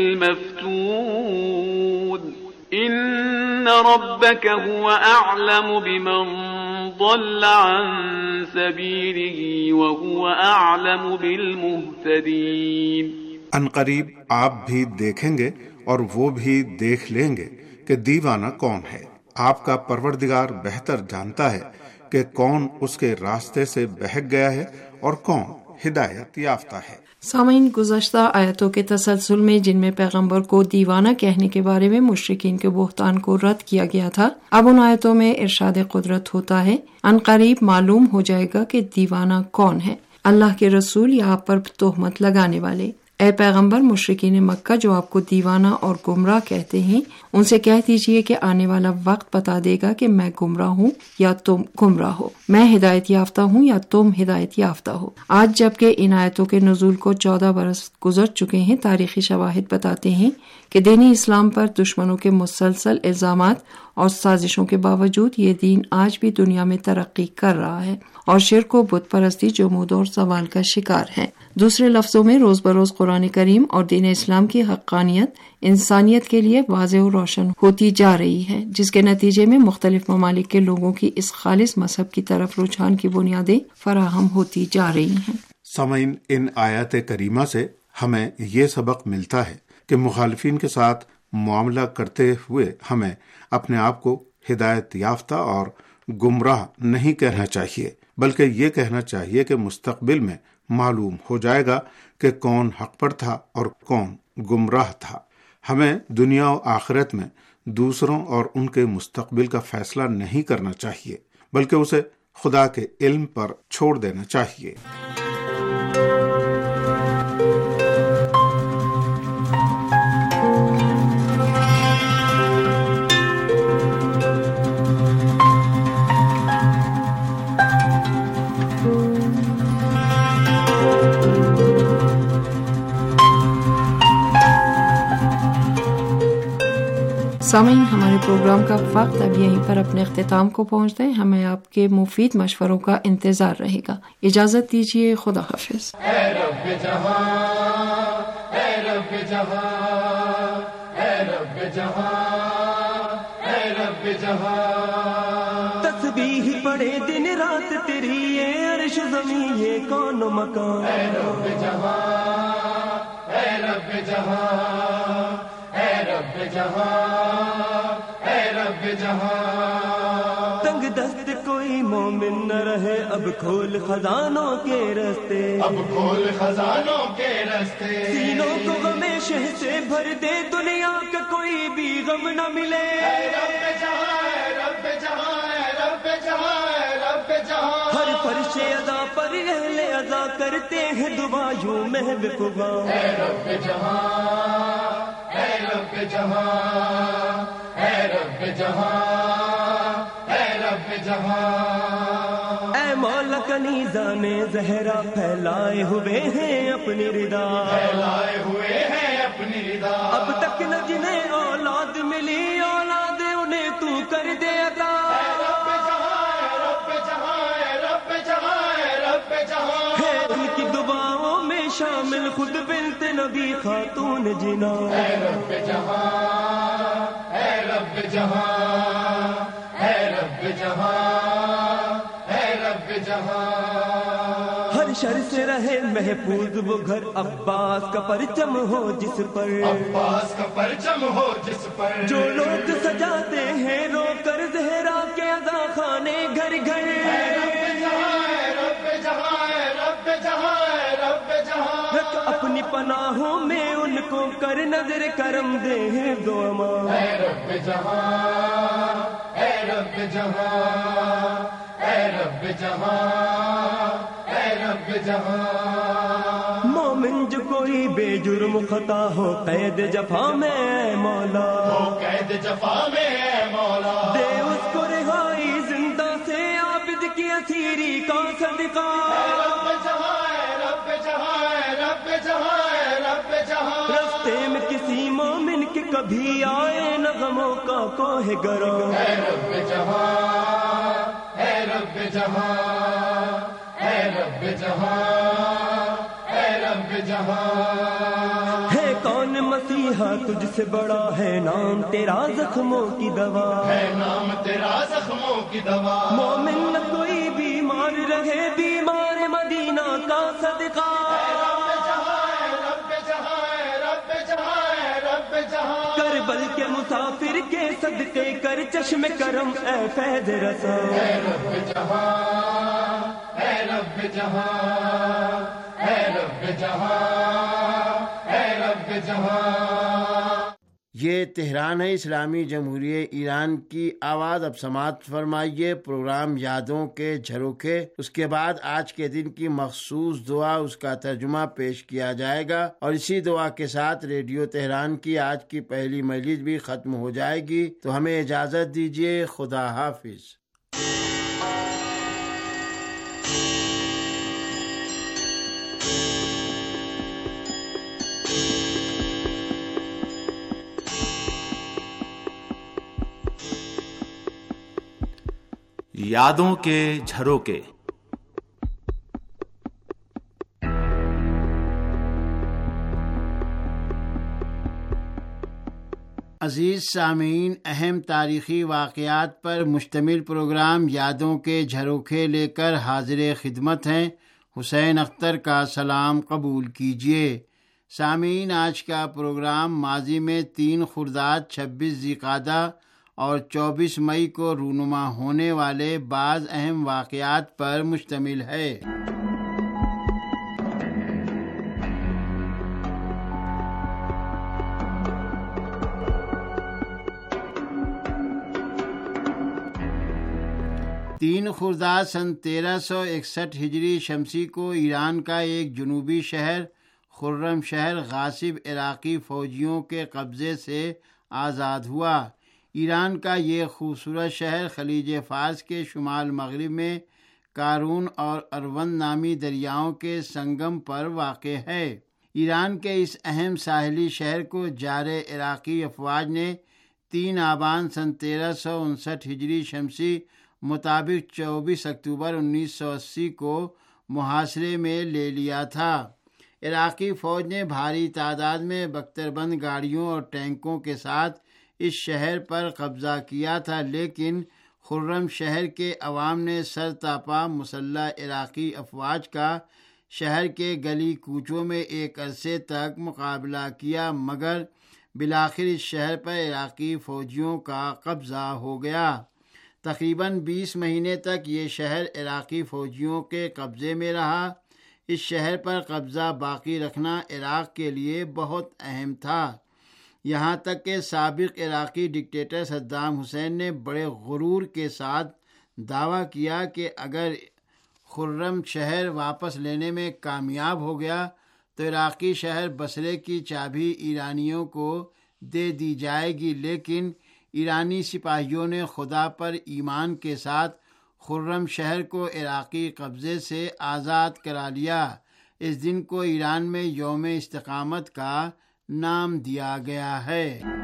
الْمَفْتُونُ إِنَّ رَبَّكَ هُوَ أَعْلَمُ بِمَنْ ضَلَّ عَنْ سَبِيلِهِ وَهُوَ أَعْلَمُ بِالْمُهْتَدِينَ۔ ان قریب آپ بھی دیکھیں گے اور وہ بھی دیکھ لیں گے کہ دیوانہ کون ہے۔ آپ کا پروردگار بہتر جانتا ہے کہ کون اس کے راستے سے بہک گیا ہے اور کون ہدایت یافتہ ہے۔ سامعین، گزشتہ آیتوں کے تسلسل میں جن میں پیغمبر کو دیوانہ کہنے کے بارے میں مشرکین کے بہتان کو رد کیا گیا تھا، اب ان آیتوں میں ارشاد قدرت ہوتا ہے، ان قریب معلوم ہو جائے گا کہ دیوانہ کون ہے، اللہ کے رسول یا آپ پر تہمت لگانے والے۔ اے پیغمبر، مشرکین مکہ جو آپ کو دیوانہ اور گمراہ کہتے ہیں، ان سے کہہ دیجئے کہ آنے والا وقت بتا دے گا کہ میں گمراہ ہوں یا تم گمراہ ہو، میں ہدایت یافتہ ہوں یا تم ہدایت یافتہ ہو۔ آج جبکہ ان آیتوں کے نزول کو چودہ برس گزر چکے ہیں، تاریخی شواہد بتاتے ہیں کہ دین اسلام پر دشمنوں کے مسلسل الزامات اور سازشوں کے باوجود یہ دین آج بھی دنیا میں ترقی کر رہا ہے اور شرک و بت پرستی جمود اور زوال کا شکار ہے۔ دوسرے لفظوں میں روز بروز قرآن کریم اور دین اسلام کی حقانیت انسانیت کے لیے واضح و روشن ہوتی جا رہی ہے، جس کے نتیجے میں مختلف ممالک کے لوگوں کی اس خالص مذہب کی طرف رجحان کی بنیادیں فراہم ہوتی جا رہی ہیں۔ سامعین، ان آیات کریمہ سے ہمیں یہ سبق ملتا ہے کہ مخالفین کے ساتھ معاملہ کرتے ہوئے ہمیں اپنے آپ کو ہدایت یافتہ اور گمراہ نہیں کہنا چاہیے، بلکہ یہ کہنا چاہیے کہ مستقبل میں معلوم ہو جائے گا کہ کون حق پر تھا اور کون گمراہ تھا۔ ہمیں دنیا و آخرت میں دوسروں اور ان کے مستقبل کا فیصلہ نہیں کرنا چاہیے، بلکہ اسے خدا کے علم پر چھوڑ دینا چاہیے۔ سامعین، ہمارے پروگرام کا وقت اب یہیں پر اپنے اختتام کو پہنچتے ہیں۔ ہمیں آپ کے مفید مشوروں کا انتظار رہے گا۔ اجازت دیجیے، خدا حافظ۔ اے رب جہاں، اے رب جہاں، اے رب جہاں، اے رب جہاں، تسبیح پڑھے دن رات تیری، یہ عرش زمین یہ کون و مکان۔ اے رب جہاں، اے رب جہاں، اے رب جہاں، اے رب جہاں، تنگ دست کوئی مومن نہ رہے، اب کھول خزانوں کے رستے، اب کھول خزانوں کے رستے، سینوں کو غم شہ سے بھر دے، دنیا کا کوئی بھی غم نہ ملے۔ اے رب جہاں، اے رب جہاں، اے رب جہاں، اے رب جہاں، ہر فرش ادا پر اہل ادا کرتے ہیں دعا یوں محو فغاں۔ اے رب جہاں، اے رب جہاں، اے رب جہاں، اے رب جہاں، اے مولا کنیزان زہرا پھیلائے ہوئے ہیں اپنی ردا، پھیلائے ہوئے ہیں اپنی ردا، اب تک نہ جنہیں اولاد ملی، اولاد انہیں تو کر دے عطا۔ اے رب جہاں، اے رب جہاں، اے رب جہاں، اے رب جہاں، ہے ان کی دعاؤں میں شامل خود بنت نبی خاتون جنا۔ اے رب جہاں، اے رب جہاں، اے رب جہاں، اے رب جہاں، ہر شر سے رہے محفوظ وہ گھر، عباس کا پرچم ہو جس پر، عباس کا پرچم ہو جس پر، جو لوگ سجاتے ہیں رو کر زہرا کے ادا خانے گھر گھر۔ اے رب جہاں، اے رب جہاں، اے رب جہاں، اے رب جہاں، رکھ اپنی پناہوں میں ان کو کر نظر کرم دے ہیں دو امان۔ اے رب جہاں، اے رب جہاں، اے رب جہاں، اے رب جہاں، مومن جو کوئی بے جرم خطا ہو قید جفا میں اے مولا، ہو قید جفا میں اے مولا، دے اس کو رہائی زندہ سے عابد کی اسیری کا صدقہ۔ اے رب جہاں، اے رب جہاں، اے رب جہاں، اے رب جہاں، راستے میں کسی مومن کے کبھی آئے نہ غموں کا کوہ گرا۔ اے رب جہاں، اے رب جہاں، اے رب جہاں، اے رب جہاں، ہے کون مسیحا تجھ سے بڑا، ہے نام تیرا زخموں کی دوا، ہے نام تیرا زخموں کی دوا، مومن نہ کوئی بیمار رہے، بیمار مدینہ کا صدقہ۔ اے رب جہاں، اے رب جہاں، اے رب جہاں، اے رب جہاں، کربل کے مسافر کے صدقے کر چشم کرم اے فیض رسا۔ اے رب جہاں، اے رب جہاں، جہاں اے رب جہاں۔ یہ تہران ہے، اسلامی جمہوریہ ایران کی آواز۔ اب سماعت فرمائیے پروگرام یادوں کے جھروکے۔ اس کے بعد آج کے دن کی مخصوص دعا، اس کا ترجمہ پیش کیا جائے گا، اور اسی دعا کے ساتھ ریڈیو تہران کی آج کی پہلی مجلس بھی ختم ہو جائے گی۔ تو ہمیں اجازت دیجیے، خدا حافظ۔ یادوں کے جھروکے۔ عزیز سامعین، اہم تاریخی واقعات پر مشتمل پروگرام یادوں کے جھروکے لے کر حاضر خدمت ہیں۔ حسین اختر کا سلام قبول کیجیے۔ سامعین، آج کا پروگرام ماضی میں تین خرداد چھبیس ذیقعدہ اور چوبیس مئی کو رونما ہونے والے بعض اہم واقعات پر مشتمل ہے۔ تین خرداد سن تیرہ سو اکسٹھ ہجری شمسی کو ایران کا ایک جنوبی شہر خرم شہر غاصب عراقی فوجیوں کے قبضے سے آزاد ہوا۔ ایران کا یہ خوبصورت شہر خلیج فارس کے شمال مغرب میں کارون اور اروند نامی دریاؤں کے سنگم پر واقع ہے۔ ایران کے اس اہم ساحلی شہر کو جار عراقی افواج نے تین آبان سن تیرہ سو انسٹھ ہجری شمسی مطابق چوبیس اکتوبر انیس سو اسی کو محاصرے میں لے لیا تھا۔ عراقی فوج نے بھاری تعداد میں بختربند گاڑیوں اور ٹینکوں کے ساتھ اس شہر پر قبضہ کیا تھا، لیکن خرم شہر کے عوام نے سر تاپا مسلح عراقی افواج کا شہر کے گلی کوچوں میں ایک عرصے تک مقابلہ کیا، مگر بالآخر اس شہر پر عراقی فوجیوں کا قبضہ ہو گیا۔ تقریباً بیس مہینے تک یہ شہر عراقی فوجیوں کے قبضے میں رہا۔ اس شہر پر قبضہ باقی رکھنا عراق کے لیے بہت اہم تھا، یہاں تک کہ سابق عراقی ڈکٹیٹر صدام حسین نے بڑے غرور کے ساتھ دعویٰ کیا کہ اگر خرم شہر واپس لینے میں کامیاب ہو گیا تو عراقی شہر بصرے کی چابی ایرانیوں کو دے دی جائے گی، لیکن ایرانی سپاہیوں نے خدا پر ایمان کے ساتھ خرم شہر کو عراقی قبضے سے آزاد کرا لیا۔ اس دن کو ایران میں یوم استقامت کا نام دیا گیا ہے۔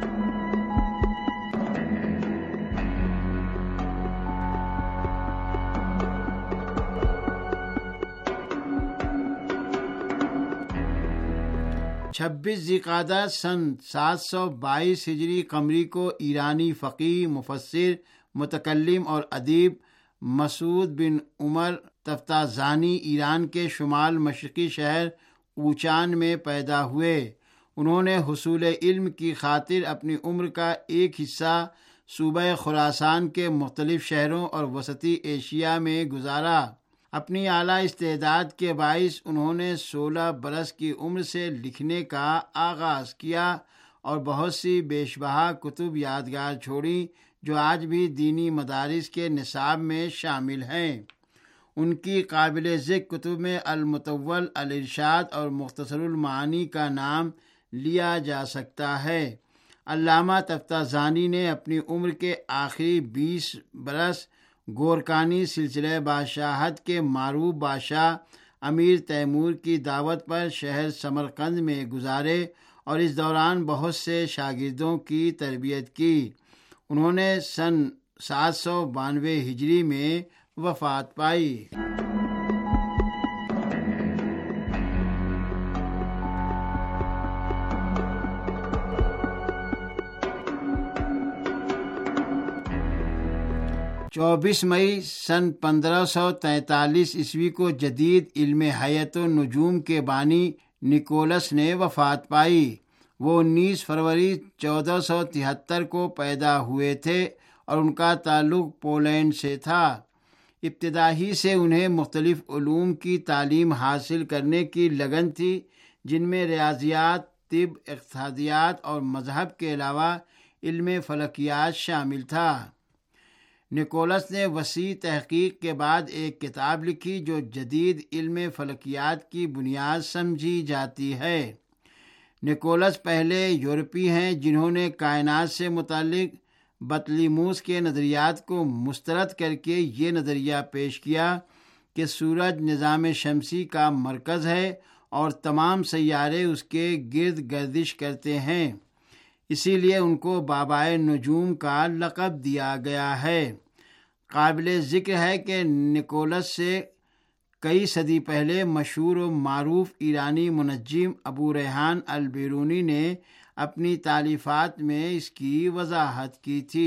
چھبیس ذیقعدہ سن سات سو بائیس ہجری قمری کو ایرانی فقیہ، مفسر، متکلم اور ادیب مسعود بن عمر تفتازانی ایران کے شمال مشرقی شہر اوچان میں پیدا ہوئے۔ انہوں نے حصول علم کی خاطر اپنی عمر کا ایک حصہ صوبہ خراسان کے مختلف شہروں اور وسطی ایشیا میں گزارا۔ اپنی اعلیٰ استعداد کے باعث انہوں نے سولہ برس کی عمر سے لکھنے کا آغاز کیا اور بہت سی بیش بہا کتب یادگار چھوڑیں جو آج بھی دینی مدارس کے نصاب میں شامل ہیں۔ ان کی قابل ذکر کتب میں المطول، الارشاد اور مختصر المعانی کا نام لیا جا سکتا ہے۔ علامہ تفتازانی نے اپنی عمر کے آخری بیس برس گورکانی سلسلہ بادشاہت کے معروف بادشاہ امیر تیمور کی دعوت پر شہر سمرقند میں گزارے اور اس دوران بہت سے شاگردوں کی تربیت کی۔ انہوں نے سن سات سو بانوے ہجری میں وفات پائی۔ چوبیس مئی سن پندرہ سو تینتالیس عیسوی کو جدید علم حیات النجوم کے بانی نکولس نے وفات پائی۔ وہ انیس فروری چودہ سو تہتر کو پیدا ہوئے تھے اور ان کا تعلق پولینڈ سے تھا۔ ابتدا ہی سے انہیں مختلف علوم کی تعلیم حاصل کرنے کی لگن تھی، جن میں ریاضیات، طب، اقتصادیات اور مذہب کے علاوہ علم فلکیات شامل تھا۔ نکولس نے وسیع تحقیق کے بعد ایک کتاب لکھی جو جدید علم فلکیات کی بنیاد سمجھی جاتی ہے۔ نکولس پہلے یورپی ہیں جنہوں نے کائنات سے متعلق بطلیموس کے نظریات کو مسترد کر کے یہ نظریہ پیش کیا کہ سورج نظام شمسی کا مرکز ہے اور تمام سیارے اس کے گرد گردش کرتے ہیں، اسی لیے ان کو بابائے نجوم کا لقب دیا گیا ہے۔ قابل ذکر ہے کہ نکولس سے کئی صدی پہلے مشہور و معروف ایرانی منجم ابو ریحان البیرونی نے اپنی تالیفات میں اس کی وضاحت کی تھی۔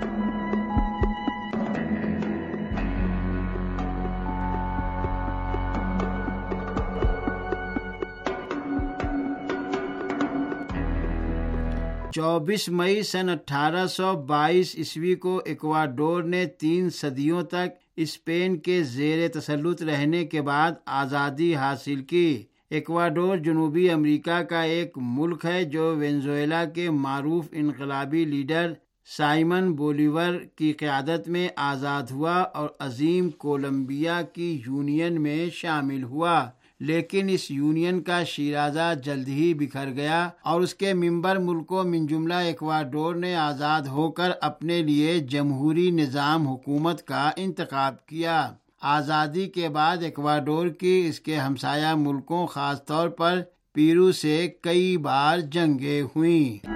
چوبیس مئی سن اٹھارہ سو بائیس عیسوی کو ایکواڈور نے تین صدیوں تک اسپین کے زیر تسلط رہنے کے بعد آزادی حاصل کی۔ ایکواڈور جنوبی امریکہ کا ایک ملک ہے جو وینزویلا کے معروف انقلابی لیڈر سائمن بولیور کی قیادت میں آزاد ہوا اور عظیم کولمبیا کی یونین میں شامل ہوا، لیکن اس یونین کا شیرازہ جلد ہی بکھر گیا اور اس کے ممبر ملکوں من جملہ ایکواڈور نے آزاد ہو کر اپنے لیے جمہوری نظام حکومت کا انتخاب کیا۔ آزادی کے بعد ایکواڈور کی اس کے ہمسایہ ملکوں خاص طور پر پیرو سے کئی بار جنگیں ہوئیں۔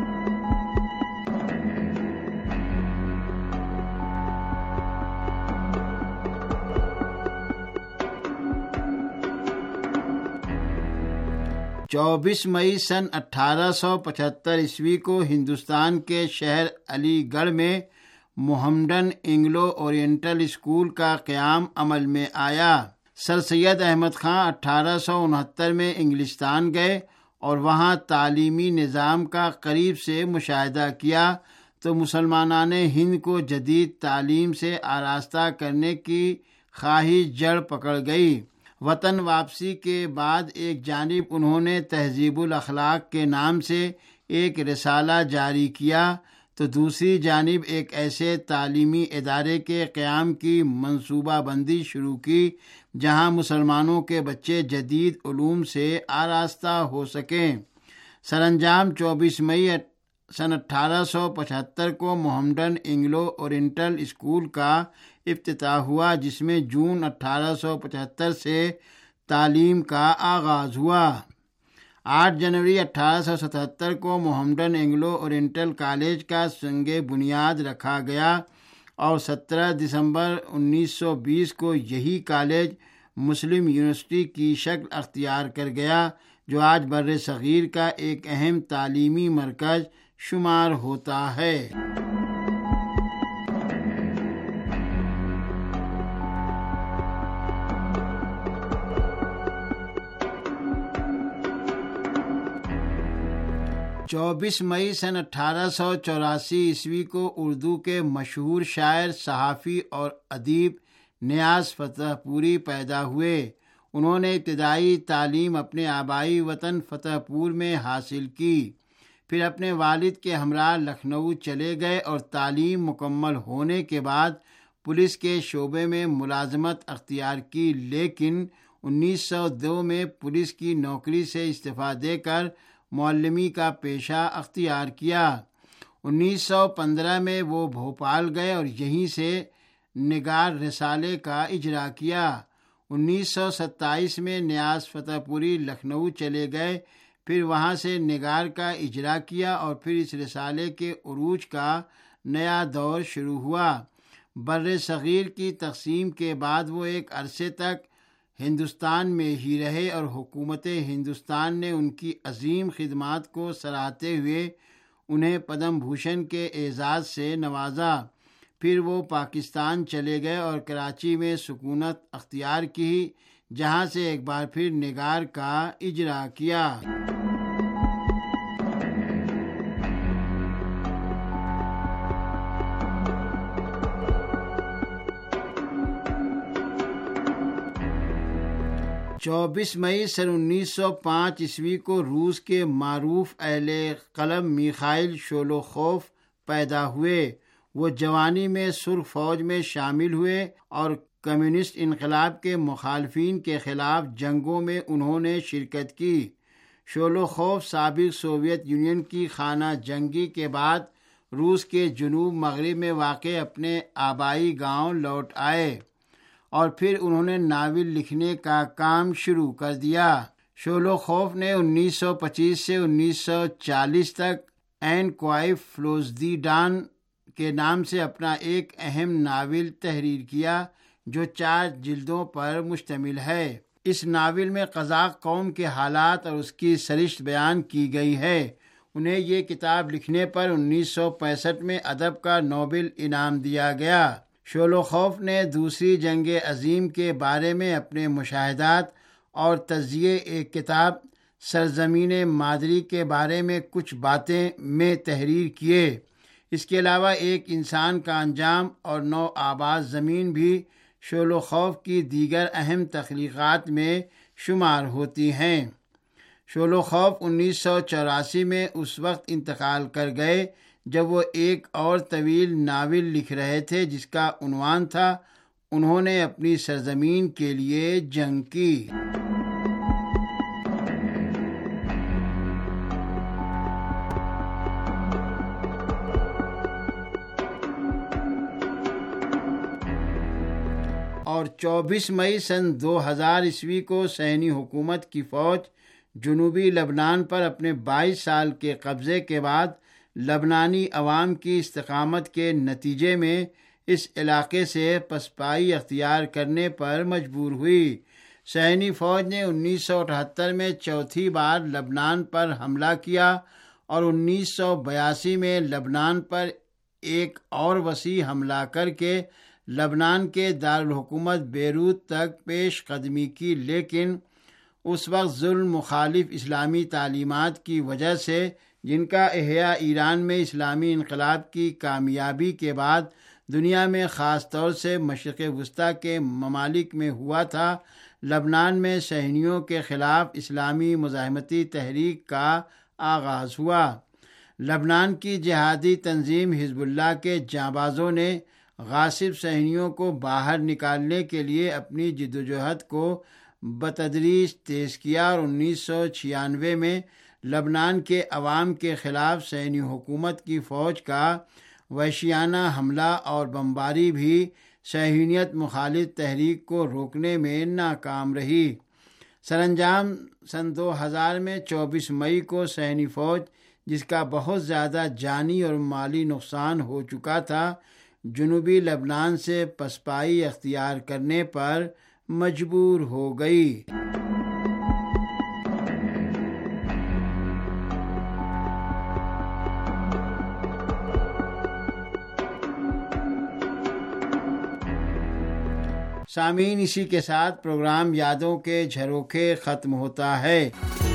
چوبیس مئی سن اٹھارہ سو پچہتر عیسوی کو ہندوستان کے شہر علی گڑھ میں محمڈن انگلو اورینٹل اسکول کا قیام عمل میں آیا۔ سر سید احمد خان اٹھارہ سو انہتر میں انگلستان گئے اور وہاں تعلیمی نظام کا قریب سے مشاہدہ کیا تو مسلمانان ہند کو جدید تعلیم سے آراستہ کرنے کی خواہش جڑ پکڑ گئی۔ وطن واپسی کے بعد ایک جانب انہوں نے تہذیب الاخلاق کے نام سے ایک رسالہ جاری کیا تو دوسری جانب ایک ایسے تعلیمی ادارے کے قیام کی منصوبہ بندی شروع کی جہاں مسلمانوں کے بچے جدید علوم سے آراستہ ہو سکیں۔ سر انجام چوبیس مئی سن اٹھارہ سو پچہتر کو محمڈن انگلو اورینٹل اسکول کا افتتاح ہوا، جس میں جون اٹھارہ سو پچہتر سے تعلیم کا آغاز ہوا۔ آٹھ جنوری اٹھارہ سو ستہتر کو محمڈن انگلو اورینٹل کالج کا سنگ بنیاد رکھا گیا اور سترہ دسمبر انیس سو بیس کو یہی کالج مسلم یونیورسٹی کی شکل اختیار کر گیا، جو آج بر صغیر کا ایک اہم تعلیمی مرکز شمار ہوتا ہے۔ چوبیس مئی سن اٹھارہ سو چوراسی عیسوی کو اردو کے مشہور شاعر، صحافی اور ادیب نیاز فتح پوری پیدا ہوئے۔ انہوں نے ابتدائی تعلیم اپنے آبائی وطن فتح پور میں حاصل کی، پھر اپنے والد کے ہمراہ لکھنؤ چلے گئے اور تعلیم مکمل ہونے کے بعد پولیس کے شعبے میں ملازمت اختیار کی، لیکن انیس سو دو میں پولیس کی نوکری سے استعفیٰ دے کر معلمی کا پیشہ اختیار کیا۔ انیس سو پندرہ میں وہ بھوپال گئے اور یہیں سے نگار رسالے کا اجرا کیا۔ انیس سو ستائیس میں نیاز فتح پوری لکھنؤ چلے گئے، پھر وہاں سے نگار کا اجرا کیا اور پھر اس رسالے کے عروج کا نیا دور شروع ہوا۔ بر صغیر کی تقسیم کے بعد وہ ایک عرصے تک ہندوستان میں ہی رہے اور حکومت ہندوستان نے ان کی عظیم خدمات کو سراہتے ہوئے انہیں پدم بھوشن کے اعزاز سے نوازا۔ پھر وہ پاکستان چلے گئے اور کراچی میں سکونت اختیار کی، جہاں سے ایک بار پھر نگار کا اجرا کیا۔ چوبیس مئی سن انیس سو پانچ عیسوی کو روس کے معروف اہل قلم میخائیل شولوخوف پیدا ہوئے۔ وہ جوانی میں سرخ فوج میں شامل ہوئے اور کمیونسٹ انقلاب کے مخالفین کے خلاف جنگوں میں انہوں نے شرکت کی۔ شولوخوف سابق سوویت یونین کی خانہ جنگی کے بعد روس کے جنوب مغرب میں واقع اپنے آبائی گاؤں لوٹ آئے اور پھر انہوں نے ناول لکھنے کا کام شروع کر دیا۔ شولوخوف نے انیس سو پچیس سے انیس سو چالیس تک این کوائف فلوزدیڈان کے نام سے اپنا ایک اہم ناول تحریر کیا جو چار جلدوں پر مشتمل ہے۔ اس ناول میں قزاق قوم کے حالات اور اس کی سرشت بیان کی گئی ہے۔ انہیں یہ کتاب لکھنے پر انیس سو پینسٹھ میں ادب کا نوبل انعام دیا گیا۔ شولوخوف نے دوسری جنگ عظیم کے بارے میں اپنے مشاہدات اور تجزیے ایک کتاب سرزمین مادری کے بارے میں کچھ باتیں میں تحریر کیے۔ اس کے علاوہ ایک انسان کا انجام اور نو آباد زمین بھی شولوخوف کی دیگر اہم تخلیقات میں شمار ہوتی ہیں۔ شولوخوف انیس سو چوراسی میں اس وقت انتقال کر گئے جب وہ ایک اور طویل ناول لکھ رہے تھے جس کا عنوان تھا انہوں نے اپنی سرزمین کے لیے جنگ کی۔ اور چوبیس مئی سن دو ہزار عیسوی کو صہیونی حکومت کی فوج جنوبی لبنان پر اپنے بائیس سال کے قبضے کے بعد لبنانی عوام کی استقامت کے نتیجے میں اس علاقے سے پسپائی اختیار کرنے پر مجبور ہوئی۔ صہیونی فوج نے انیس سو اٹھہتر میں چوتھی بار لبنان پر حملہ کیا اور انیس سو بیاسی میں لبنان پر ایک اور وسیع حملہ کر کے لبنان کے دارالحکومت بیروت تک پیش قدمی کی، لیکن اس وقت ظلم مخالف اسلامی تعلیمات کی وجہ سے جن کا احیاء ایران میں اسلامی انقلاب کی کامیابی کے بعد دنیا میں خاص طور سے مشرق وسطیٰ کے ممالک میں ہوا تھا، لبنان میں صہیونیوں کے خلاف اسلامی مزاحمتی تحریک کا آغاز ہوا۔ لبنان کی جہادی تنظیم حزب اللہ کے جانبازوں نے غاصب صہیونیوں کو باہر نکالنے کے لیے اپنی جدوجہد کو بتدریج تیز کیا اور انیس سو چھیانوے میں لبنان کے عوام کے خلاف صہیونی حکومت کی فوج کا وحشیانہ حملہ اور بمباری بھی صہیونیت مخالف تحریک کو روکنے میں ناکام رہی۔ سر انجام سن دو ہزار میں چوبیس مئی کو صہیونی فوج جس کا بہت زیادہ جانی اور مالی نقصان ہو چکا تھا جنوبی لبنان سے پسپائی اختیار کرنے پر مجبور ہو گئی۔ سامعین، اسی کے ساتھ پروگرام یادوں کے جھروکے ختم ہوتا ہے۔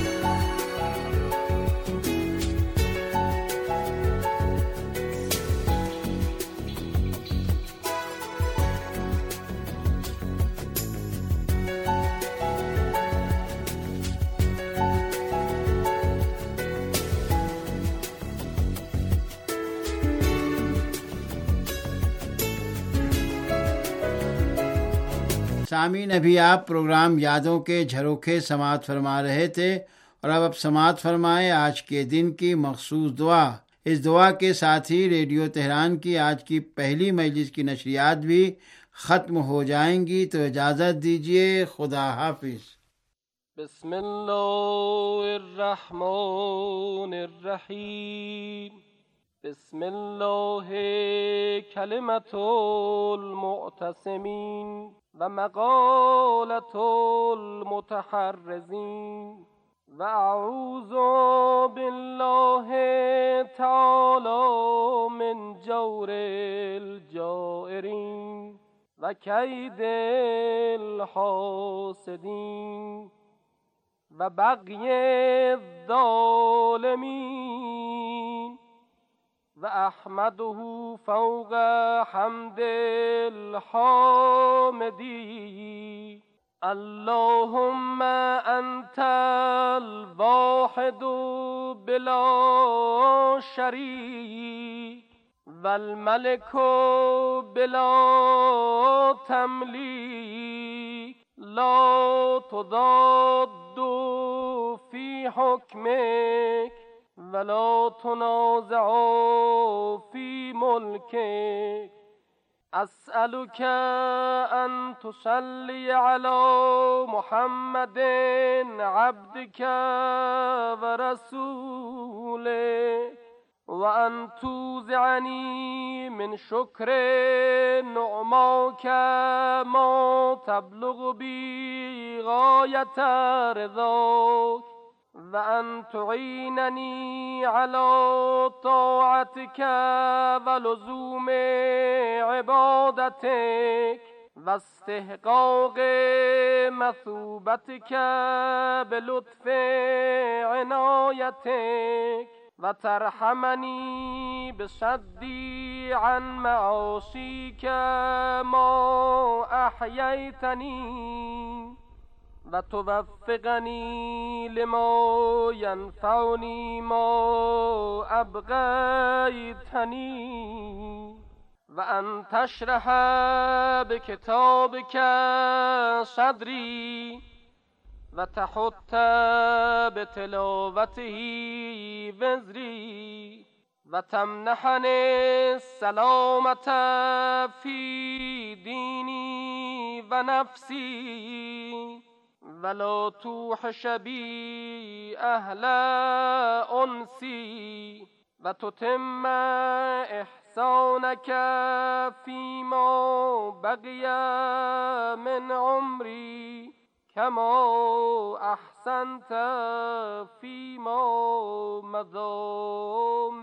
سامعین، ابھی آپ پروگرام یادوں کے جھروکے سماعت فرما رہے تھے اور اب اب سماعت فرمائے آج کے دن کی مخصوص دعا۔ اس دعا کے ساتھ ہی ریڈیو تہران کی آج کی پہلی مجلس کی نشریات بھی ختم ہو جائیں گی، تو اجازت دیجیے، خدا حافظ۔ بسم اللہ الرحمن الرحیم۔ بسم اللہ کلمۃ المعتصمین و مقالۃ المتحرزین و اعوذ باللہ تعالی من جور الجائرین و کید الحاسدین و بغی الظالمین و احمده فوق حمد الحامدین اللهم انت الواحد بلا شریک والملك بلا تملیک لا تضاد في حكمك ولا تنازع في ملكك أسألك أن تصلي على محمد عبدك ورسولك وأن توزعني من شكر نعماك ما تبلغ بي غاية رضاك وأن تعينني على طاعتك ولزوم عبادتك واستحقاق مثوبتك بلطف عنايتك وترحمني بصدي عن معاصيك ما أحييتني وتوفقني لما ينفعني ما أبغيتني وأن تشرح بكتابك صدري وتحط بتلاوته وزري وتمنحني السلامة في ديني ونفسي ولا توحش بي أهل أنسي وتتم إحسانك فيما بقي من عمري كما أحسنت فيما مضى